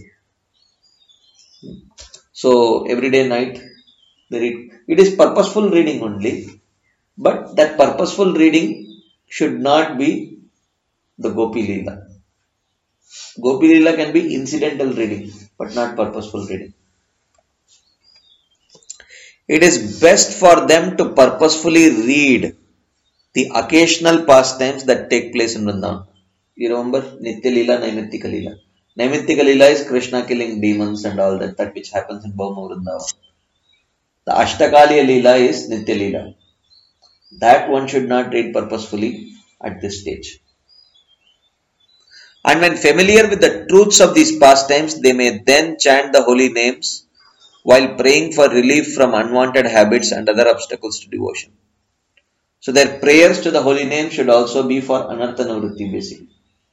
So every day night they read. It is purposeful reading only, but that purposeful reading should not be the Gopi Leela. Gopi Leela can be incidental reading, but not purposeful reading. It is best for them to purposefully read the occasional pastimes that take place in Vrindavan. You remember Nitya Leela, Naimittika Leela. Naimittika Leela is Krishna killing demons and all that which happens in Bhauma Vrindavan. The Ashtakaliya Leela is Nitya Leela. That one should not read purposefully at this stage. And when familiar with the truths of these pastimes, they may then chant the holy names while praying for relief from unwanted habits and other obstacles to devotion. So their prayers to the holy name should also be for anartha nivritti basically.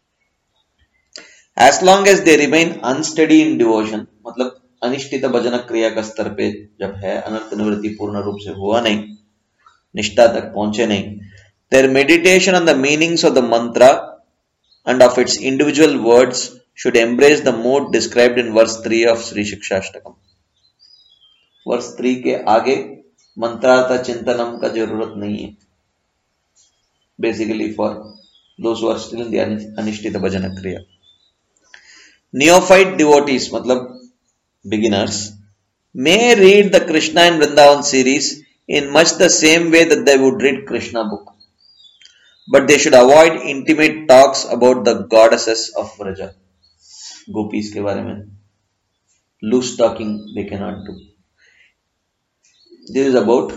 As long as they remain unsteady in devotion, मतलब अनिष्ठित भजन क्रिया का स्तर पे जब है अनर्थ निवृत्ति पूर्ण रूप से हुआ नहीं, निष्ठा तक पहुंचे नहीं, their meditation on the meanings of the mantra and of its individual words should embrace the mood described in verse 3 of Sri Shikshashtakam. Verse 3 के आगे मंत्रार्थ चिंतनम का जरूरत नहीं है. Basically for those who are still in the anishtita bhajana kriya. Neophyte devotees, matlab beginners, may read the Krishna and Vrindavan series in much the same way that they would read Krishna book. But they should avoid intimate talks about the goddesses of Vraja. Gopis ke baare mein. Loose talking they cannot do. This is about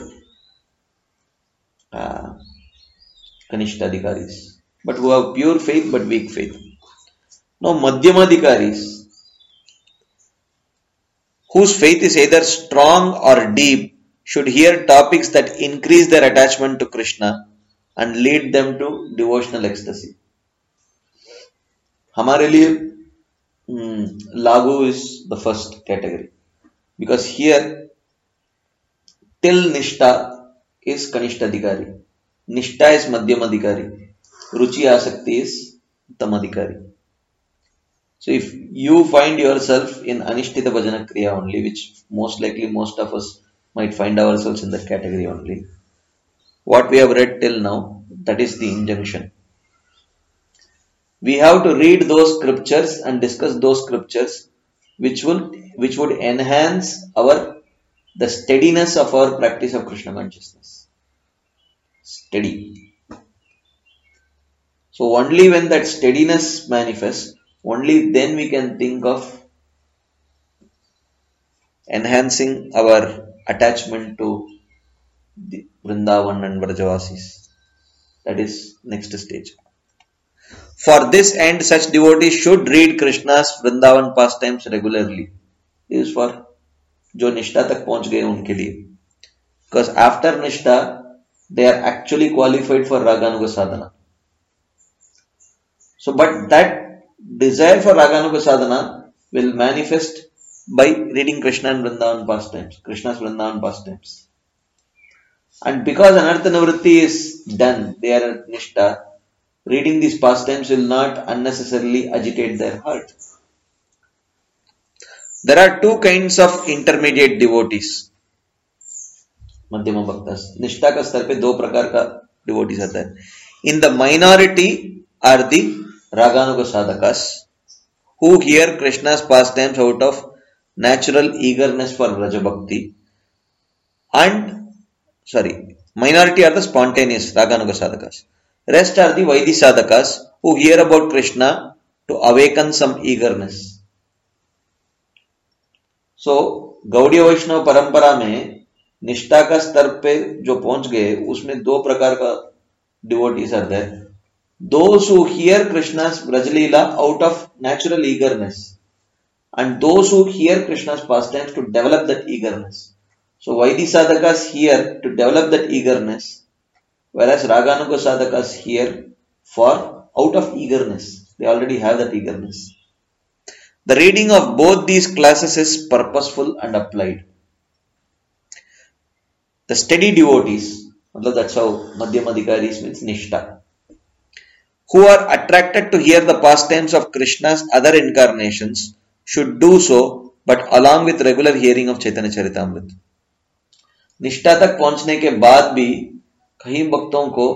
Kanishtadikaris, but who have pure faith but weak faith. Now Madhyamadikaris, whose faith is either strong or deep, should hear topics that increase their attachment to Krishna and lead them to devotional ecstasy. हमारे लिए Lagu is the first category, because here till Nishtha is Kanishtadikari. Nishtha is Madhyamadikari. Ruchi Asakti is Tamadikari. So if you find yourself in Anishtita Bhajana Kriya only, which most likely most of us might find ourselves in that category only, what we have read till now, that is the injunction. we have to read those scriptures and discuss those scriptures which would enhance the steadiness of our practice of Krishna consciousness. Steady. So only when that steadiness manifests, only then we can think of enhancing our attachment to the Vrindavan and Vrajavasis. That is next stage. For this end, such devotees should read Krishna's Vrindavan pastimes regularly. This is for जो निष्ठा तक पहुंच गए उनके लिए. Because after निष्ठा, they are actually qualified for Raganuga sadhana. So, but that desire for Raganuga sadhana will manifest by reading Krishna and Vrindavan pastimes, Krishna's Vrindavan pastimes. And because Anartha Nivritti is done, they are at Nishtha, reading these pastimes will not unnecessarily agitate their heart. There are two kinds of intermediate devotees. Madhyama Bhaktas. Nishtha ka star pe दो प्रकार का devotees आता है. In the minority are the Raganuga sadhakas who hear Krishna's pastimes out of natural eagerness for Vraja Bhakti. Minority are the spontaneous Raganuga sadhakas. Rest are the Vaidhi sadhakas who hear about Krishna to awaken some eagerness. So, Gaudiya Vaishnava परंपरा में निष्ठा का स्तर पे जो पहुंच गए उसमें दो प्रकार का devotees are there. Those who hear Krishna's Vrajaleela out of natural eagerness and those who hear Krishna's pastimes to develop that eagerness. So Vaidhi sadhakas hear to develop that eagerness, whereas Raganuga sadhakas hear for out of eagerness. They already have that eagerness. The reading of both these classes is purposeful and applied. The steady devotees, that's how Madhyamadhikaris means Nishtha, who are attracted to hear the pastimes of Krishna's other incarnations should do so, but along with regular hearing of Chaitanya Charitamrita. निष्ठा तक पहुंचने के बाद भी कई भक्तों को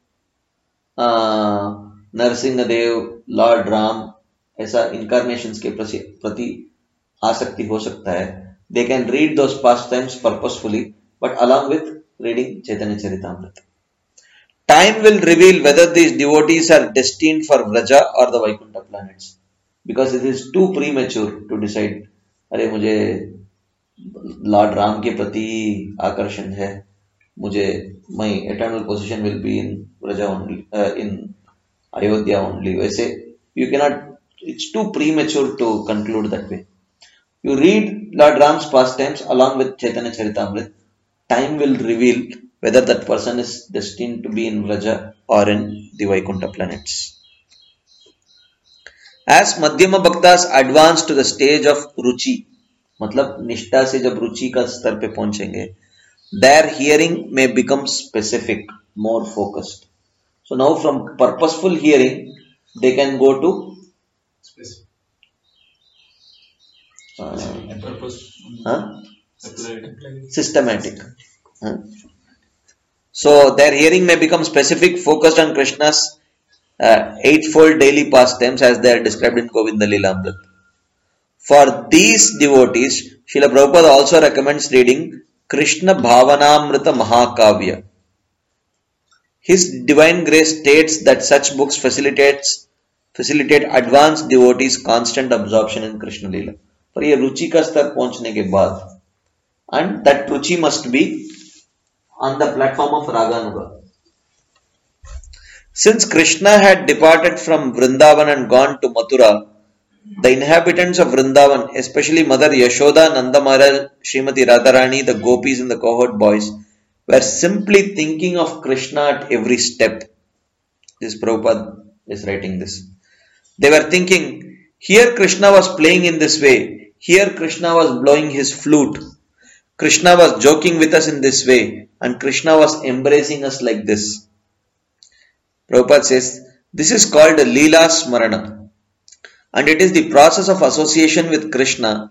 Narasimhadeva, Lord Ram ऐसा incarnations के प्रति आसक्ति हो सकता है. They can read those pastimes purposefully, but along with reading Chaitanya Charitamrita. Time will reveal whether these devotees are destined for Vraja or the Vaikuntha planets, because it is too premature to decide. अरे मुझे Lord Ram के प्रति आकर्षण है, मुझे my eternal position will be in Vraja only, in Ayodhya only. वैसे you cannot. It's too premature to conclude that way. You read Lord Ram's pastimes along with Chaitanya Charitamrita. Time will reveal whether that person is destined to be in Vraja or in the Vaikuntha planets. As Madhyama Bhaktas advance to the stage of Ruchi, मतलब निष्ठा से जब रुचि का स्तर पे पहुंचेंगे, their hearing may become specific, more focused. So now from purposeful hearing, they can go to systematic. So their hearing may become specific, focused on Krishna's eightfold daily pastimes as they are described in Govinda Lilamrita. For these devotees, Srila Prabhupada also recommends reading Krishna Bhavanamrita Mahakavya. His divine grace states that such books facilitate advanced devotees' constant absorption in Krishna Leela. पर ये रुचि का स्तर पहुंचने के बाद, and that ruchi must be on the platform of Raganuga. Since Krishna had departed from Vrindavan and gone to Mathura, the inhabitants of Vrindavan, especially Mother Yashoda, Nanda Maharaj, Srimati Radharani, the gopis and the cohort boys, were simply thinking of Krishna at every step. This Prabhupada is writing this. They were thinking, here Krishna was playing in this way, here Krishna was blowing his flute, Krishna was joking with us in this way, and Krishna was embracing us like this. Prabhupada says, this is called a Leela Smarana, and it is the process of association with Krishna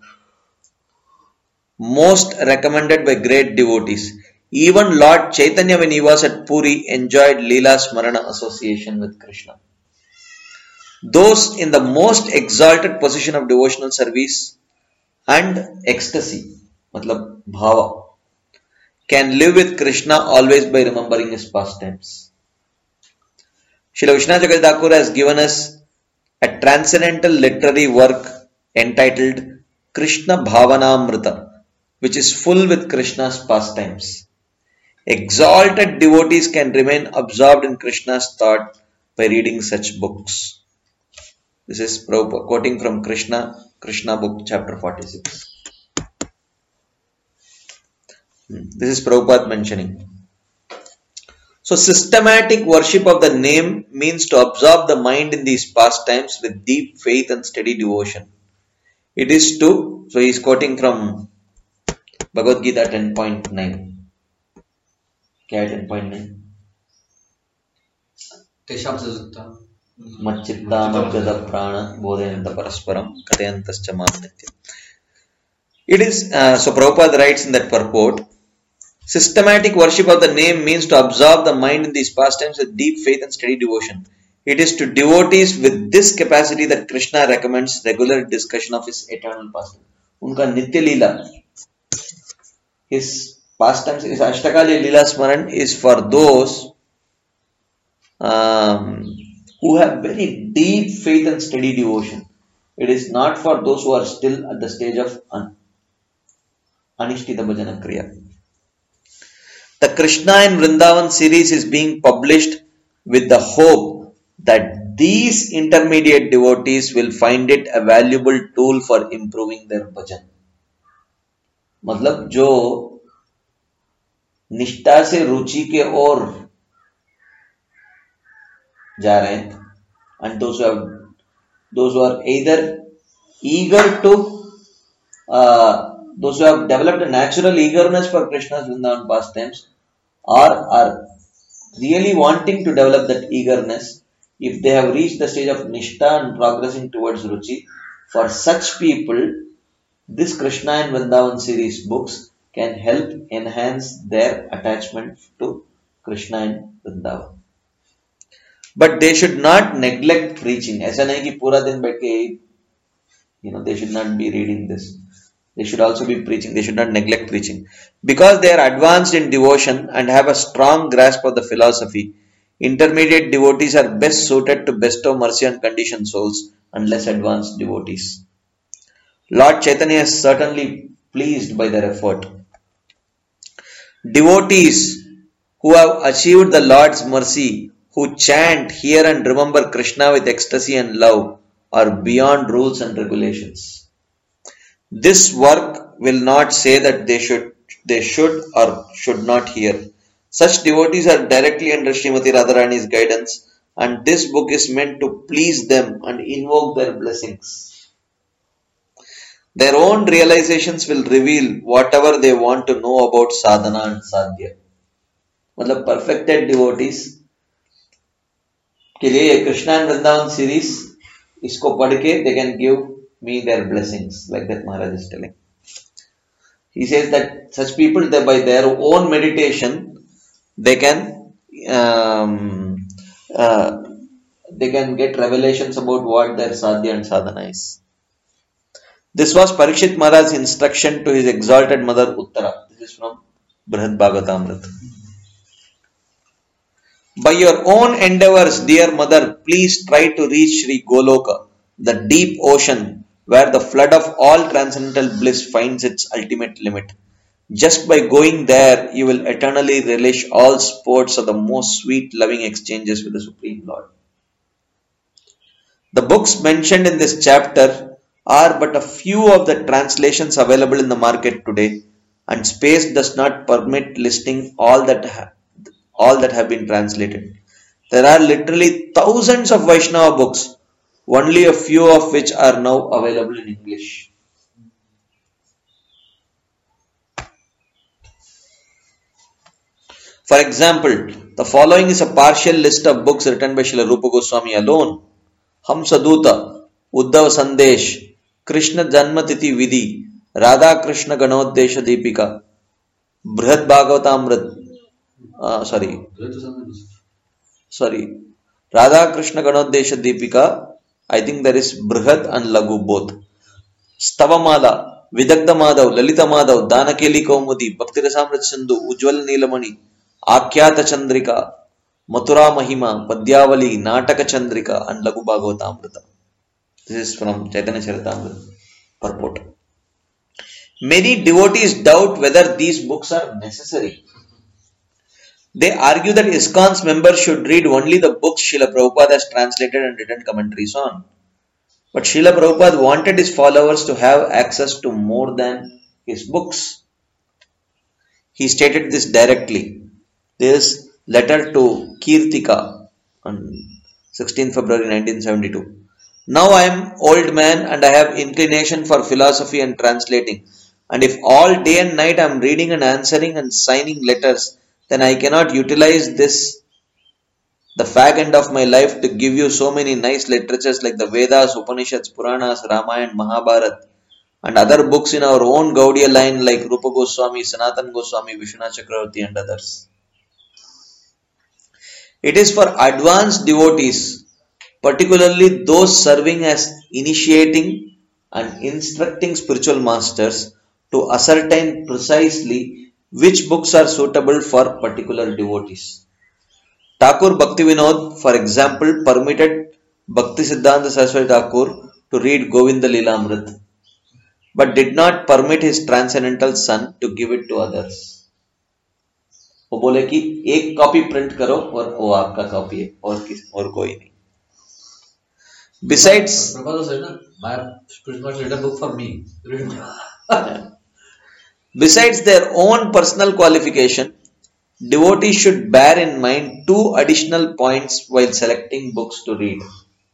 most recommended by great devotees. Even Lord Chaitanya, when he was at Puri, enjoyed Leela Smarana association with Krishna. those in the most exalted position of devotional service and ecstasy, matlab bhava, can live with Krishna always by remembering his pastimes. Srila Vishwanath Chakravarti Thakur has given us a transcendental literary work entitled Krishna Bhavanamrita, which is full with Krishna's pastimes. Exalted devotees can remain absorbed in Krishna's thought by reading such books. This is Prabhupada quoting from Krishna book, chapter 46. This is Prabhupada mentioning. So, systematic worship of the name means to absorb the mind in these pastimes with deep faith and steady devotion. It is to, so he is quoting from Bhagavad Gita 10.9. क्या है 10.9? तेषां सजुक्ता मच्चित्ता मद्गत प्राण बोधयन्त परस्परम कथयन्तश्च मां नित्यम्. It is, so Prabhupada writes in that purport, systematic worship of the name means to absorb the mind in these pastimes with deep faith and steady devotion. It is to devotees with this capacity that Krishna recommends regular discussion of his eternal pastimes. Unka Nitya Leela, his pastimes, his Ashtakali Leela Smaran is for those who have very deep faith and steady devotion. It is not for those who are still at the stage of Anishtita Bhajana Kriya. The Krishna in Vrindavan series is being published with the hope that these intermediate devotees will find it a valuable tool for improving their bhajan. मतलब जो निष्ठा से रुचि के ओर जा रहे हैं, and those who are either eager to those who have developed a natural eagerness for Krishna's Vrindavan pastimes, or are really wanting to develop that eagerness, if they have reached the stage of Nishtha and progressing towards Ruchi, for such people, this Krishna and Vrindavan series books can help enhance their attachment to Krishna and Vrindavan. But they should not neglect preaching. ऐसा नहीं कि पूरा दिन बैठ के, they should not be reading this. They should also be preaching. They should not neglect preaching. Because they are advanced in devotion and have a strong grasp of the philosophy, intermediate devotees are best suited to bestow mercy on conditioned souls and less advanced devotees. Lord Chaitanya is certainly pleased by their effort. Devotees who have achieved the Lord's mercy, who chant, hear and remember Krishna with ecstasy and love, are beyond rules and regulations. This work will not say that they should or should not hear. Such devotees are directly under Srimati Radharani's guidance, and this book is meant to please them and invoke their blessings. Their own realizations will reveal whatever they want to know about sadhana and sadhya. मतलब perfected devotees के लिए Krishna and Vrindavan series इसको पढ़ के they can give me their blessings, like that Maharaj is telling. He says that such people, that by their own meditation, they can get revelations about what their sadhya and sadhana is. This was Parikshit Maharaj's instruction to his exalted mother Uttara. This is from Brihad Bhagavatamrita. By your own endeavors, dear mother, please try to reach Sri Goloka, the deep ocean where the flood of all transcendental bliss finds its ultimate limit. Just by going there, you will eternally relish all sports of the most sweet loving exchanges with the Supreme Lord. The books mentioned in this chapter are but a few of the translations available in the market today, and space does not permit listing all that have been translated. There are literally thousands of Vaishnava books, only a few of which are now available in English. For example, the following is a partial list of books written by Srila Rupa Goswami alone: Hamsaduta, Uddhava Sandesh, Krishna Janmatiti Vidhi, Radha Krishna Ganoddesha Deepika, Brihad Bhagavatamrita, Radha Krishna Ganoddesha Deepika, I think there is Brihad and Lagu both. Stavamala, Vidagdha Madhav, Lalita Madhav, Danakeli Kaumudi, Bhaktirasamrit Sindhu, Ujjwal Neelamani, Akyata Chandrika, Mathura Mahima, Padyavali, Nataka Chandrika, and Lagu Bhagavatamrita. This is from Chaitanya Charitamrita purport. Many devotees doubt whether these books are necessary. They argue that ISKCON's members should read only the books Srila Prabhupada has translated and written commentaries on. But Srila Prabhupada wanted his followers to have access to more than his books. He stated this directly. This letter to Kirtika on 16 February 1972. Now I am old man and I have inclination for philosophy and translating. And if all day and night I am reading and answering and signing letters, then I cannot utilize this, the fag end of my life, to give you so many nice literatures like the Vedas, Upanishads, Puranas, Ramayana, Mahabharata, and other books in our own Gaudiya line like Rupa Goswami, Sanatan Goswami, Vishwanath Chakravarti, and others. It is for advanced devotees, particularly those serving as initiating and instructing spiritual masters, to ascertain precisely which books are suitable for particular devotees. Thakur Bhaktivinoda, for example, permitted Bhakti Siddhanta Saraswati Thakur to read Govinda Lilamrit, but did not permit his transcendental son to give it to others. वो बोले कि एक copy print करो और वो आपका copy है और कोई नहीं. Besides, Prabhupada said, "No, my spiritual read a book for me." Besides their own personal qualification, devotees should bear in mind two additional points while selecting books to read: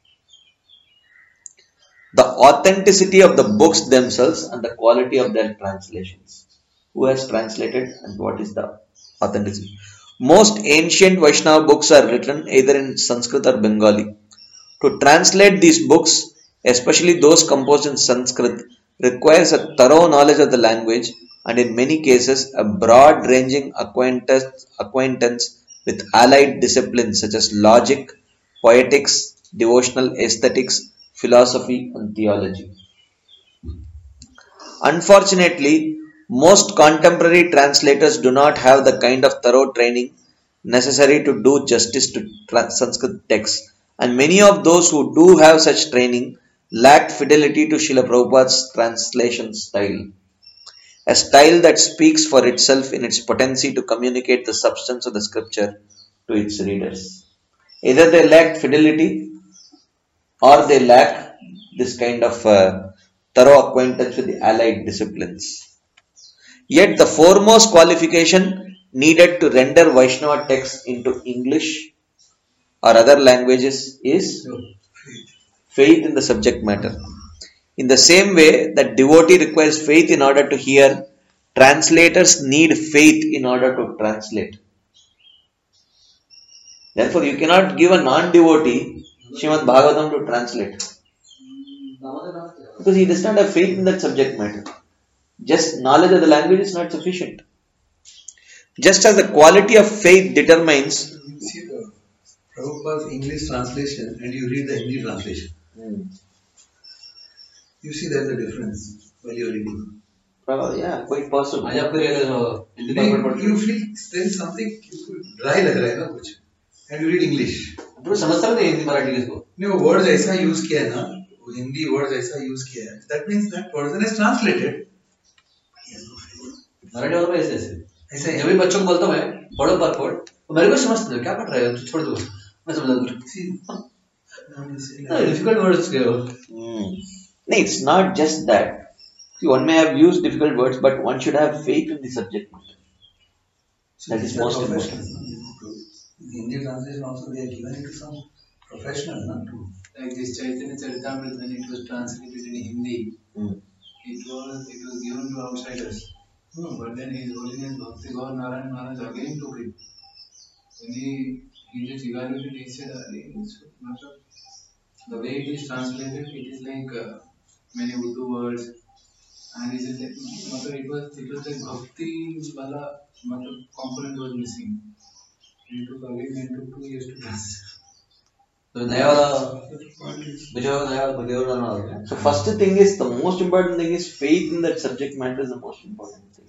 the authenticity of the books themselves and the quality of their translations. Who has translated and what is the authenticity? Most ancient Vaishnava books are written either in Sanskrit or Bengali. To translate these books, especially those composed in Sanskrit, requires a thorough knowledge of the language and in many cases a broad-ranging acquaintance with allied disciplines such as logic, poetics, devotional aesthetics, philosophy, and theology. Unfortunately, most contemporary translators do not have the kind of thorough training necessary to do justice to Sanskrit texts, and many of those who do have such training lacked fidelity to Srila Prabhupada's translation style, a style that speaks for itself in its potency to communicate the substance of the scripture to its readers. Either they lacked fidelity or they lack this kind of thorough acquaintance with the allied disciplines. Yet the foremost qualification needed to render Vaishnava texts into English or other languages is faith in the subject matter. In the same way that devotee requires faith in order to hear, translators need faith in order to translate. Therefore, you cannot give a non-devotee Srimad Bhagavatam to translate, because he does not have faith in that subject matter. Just knowledge of the language is not sufficient. Just as the quality of faith determines. You see the Prabhupada's English translation and you read the Hindi translation. You see there's a difference while you're reading. Yeah, quite possible. आज आपको हिंदी नहीं, पढ़ पढ़ you feel there's something dry लग रहा है ना कुछ, and you read English. तो समझता नहीं हिंदी मराठी किसको. नहीं, वो words ऐसा use किया है ना, वो हिंदी words ऐसा use किया है. That means that person has translated. Marathi वालों में ऐसे ऐसे. ऐसा जब भी बच्चों को बोलता हूँ मैं पढ़ो पर पढ़, तो मेरे को समझते हो क्या पढ़ रहे हो, तो छोड़ दो, मैं समझा दूँ. Difficult words के हो. No, it's not just that. See, one may have used difficult words, but one should have faith in the subject matter. That is most important. Hindi translation also they are given it to some professional, not to. Like this Chaitanya Charitamrita, when it was translated in Hindi, it was given to outsiders. But then His Holiness Bhakti Gaur Narayan Maharaj again took it. When he just evaluated, he said, the way it is translated, it is like many Urdu words, and he said that it was like Bhakti wala component was missing. It took 2 years to translate. तो नया वाला मुझे नया वाला बगैर वाला ना हो गया. So first thing is, the most important thing is faith in that subject matter is the most important thing.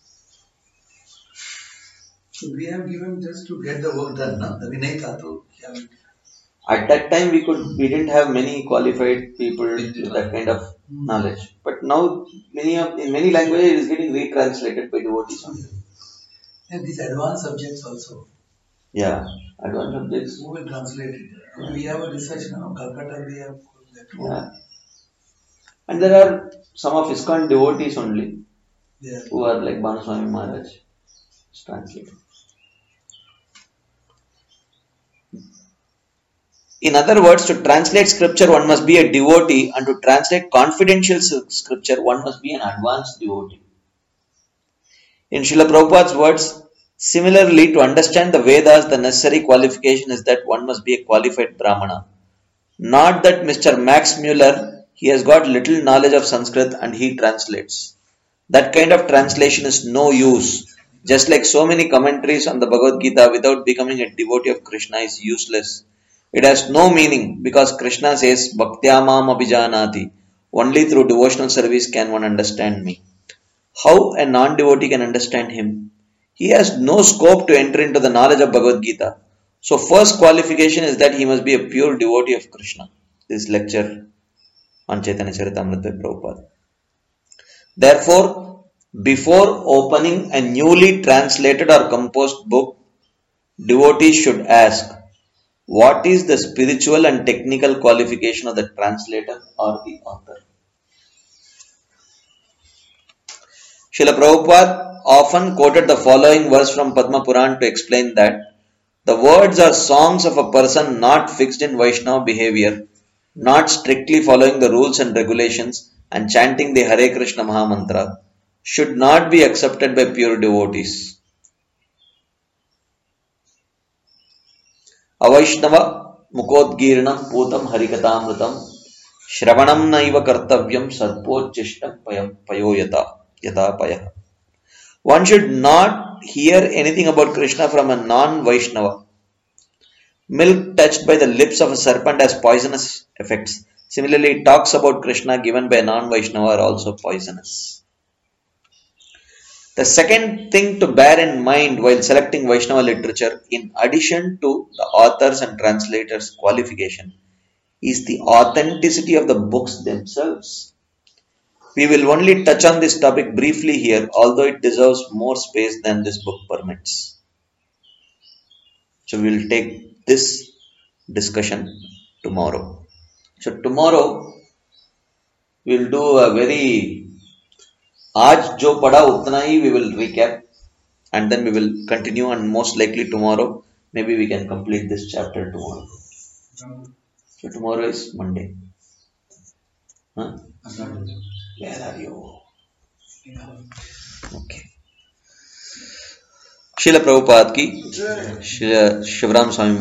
So we have given just to get the work done, na? The Vinay Tatu. At that time we didn't have many qualified people with that kind of knowledge. But now in many languages it is getting retranslated by devotees only. And these advanced subjects also. Yeah, advanced subjects. Who will translate it? We have a research now. Calcutta we have that. Yeah. And there are some of ISKCON devotees only, Yeah. who are like Bhanuswami Maharaj. It's translated. In other words, to translate scripture, one must be a devotee, and to translate confidential scripture, one must be an advanced devotee. In Srila Prabhupada's words, similarly, to understand the Vedas, the necessary qualification is that one must be a qualified Brahmana. Not that Mr. Max Muller, he has got little knowledge of Sanskrit and he translates. That kind of translation is no use. Just like so many commentaries on the Bhagavad Gita without becoming a devotee of Krishna is useless. It has no meaning because Krishna says, Bhaktyamam abhijanati. Only through devotional service can one understand me. How a non-devotee can understand him? He has no scope to enter into the knowledge of Bhagavad Gita. So first qualification is that he must be a pure devotee of Krishna. This lecture on Chaitanya Charitamrita by Prabhupada. Therefore, before opening a newly translated or composed book, devotees should ask, what is the spiritual and technical qualification of the translator or the author? Srila Prabhupada often quoted the following verse from Padma Puran to explain that the words are songs of a person not fixed in Vaishnava behavior, not strictly following the rules and regulations and chanting the Hare Krishna Maha Mantra, should not be accepted by pure devotees. Avaishnava mukodgirnam putam harikatamrutam shravanam naiva kartavyam sarpochishtam payoyata yatapaya. One should not hear anything about Krishna from a non-Vaishnava. Milk touched by the lips of a serpent has poisonous effects. Similarly, talks about Krishna given by a non-Vaishnava are also poisonous. The second thing to bear in mind while selecting Vaishnava literature, in addition to the authors and translators' qualification, is the authenticity of the books themselves. We will only touch on this topic briefly here, although it deserves more space than this book permits. So we will take this discussion tomorrow. So tomorrow we will do a very आज जो पढ़ा उतना ही we will recap and then we will continue, and most likely tomorrow maybe we can complete this chapter tomorrow. So tomorrow is Monday. Huh? Where are you? Okay. Srila Prabhupada ki, Shivram Swami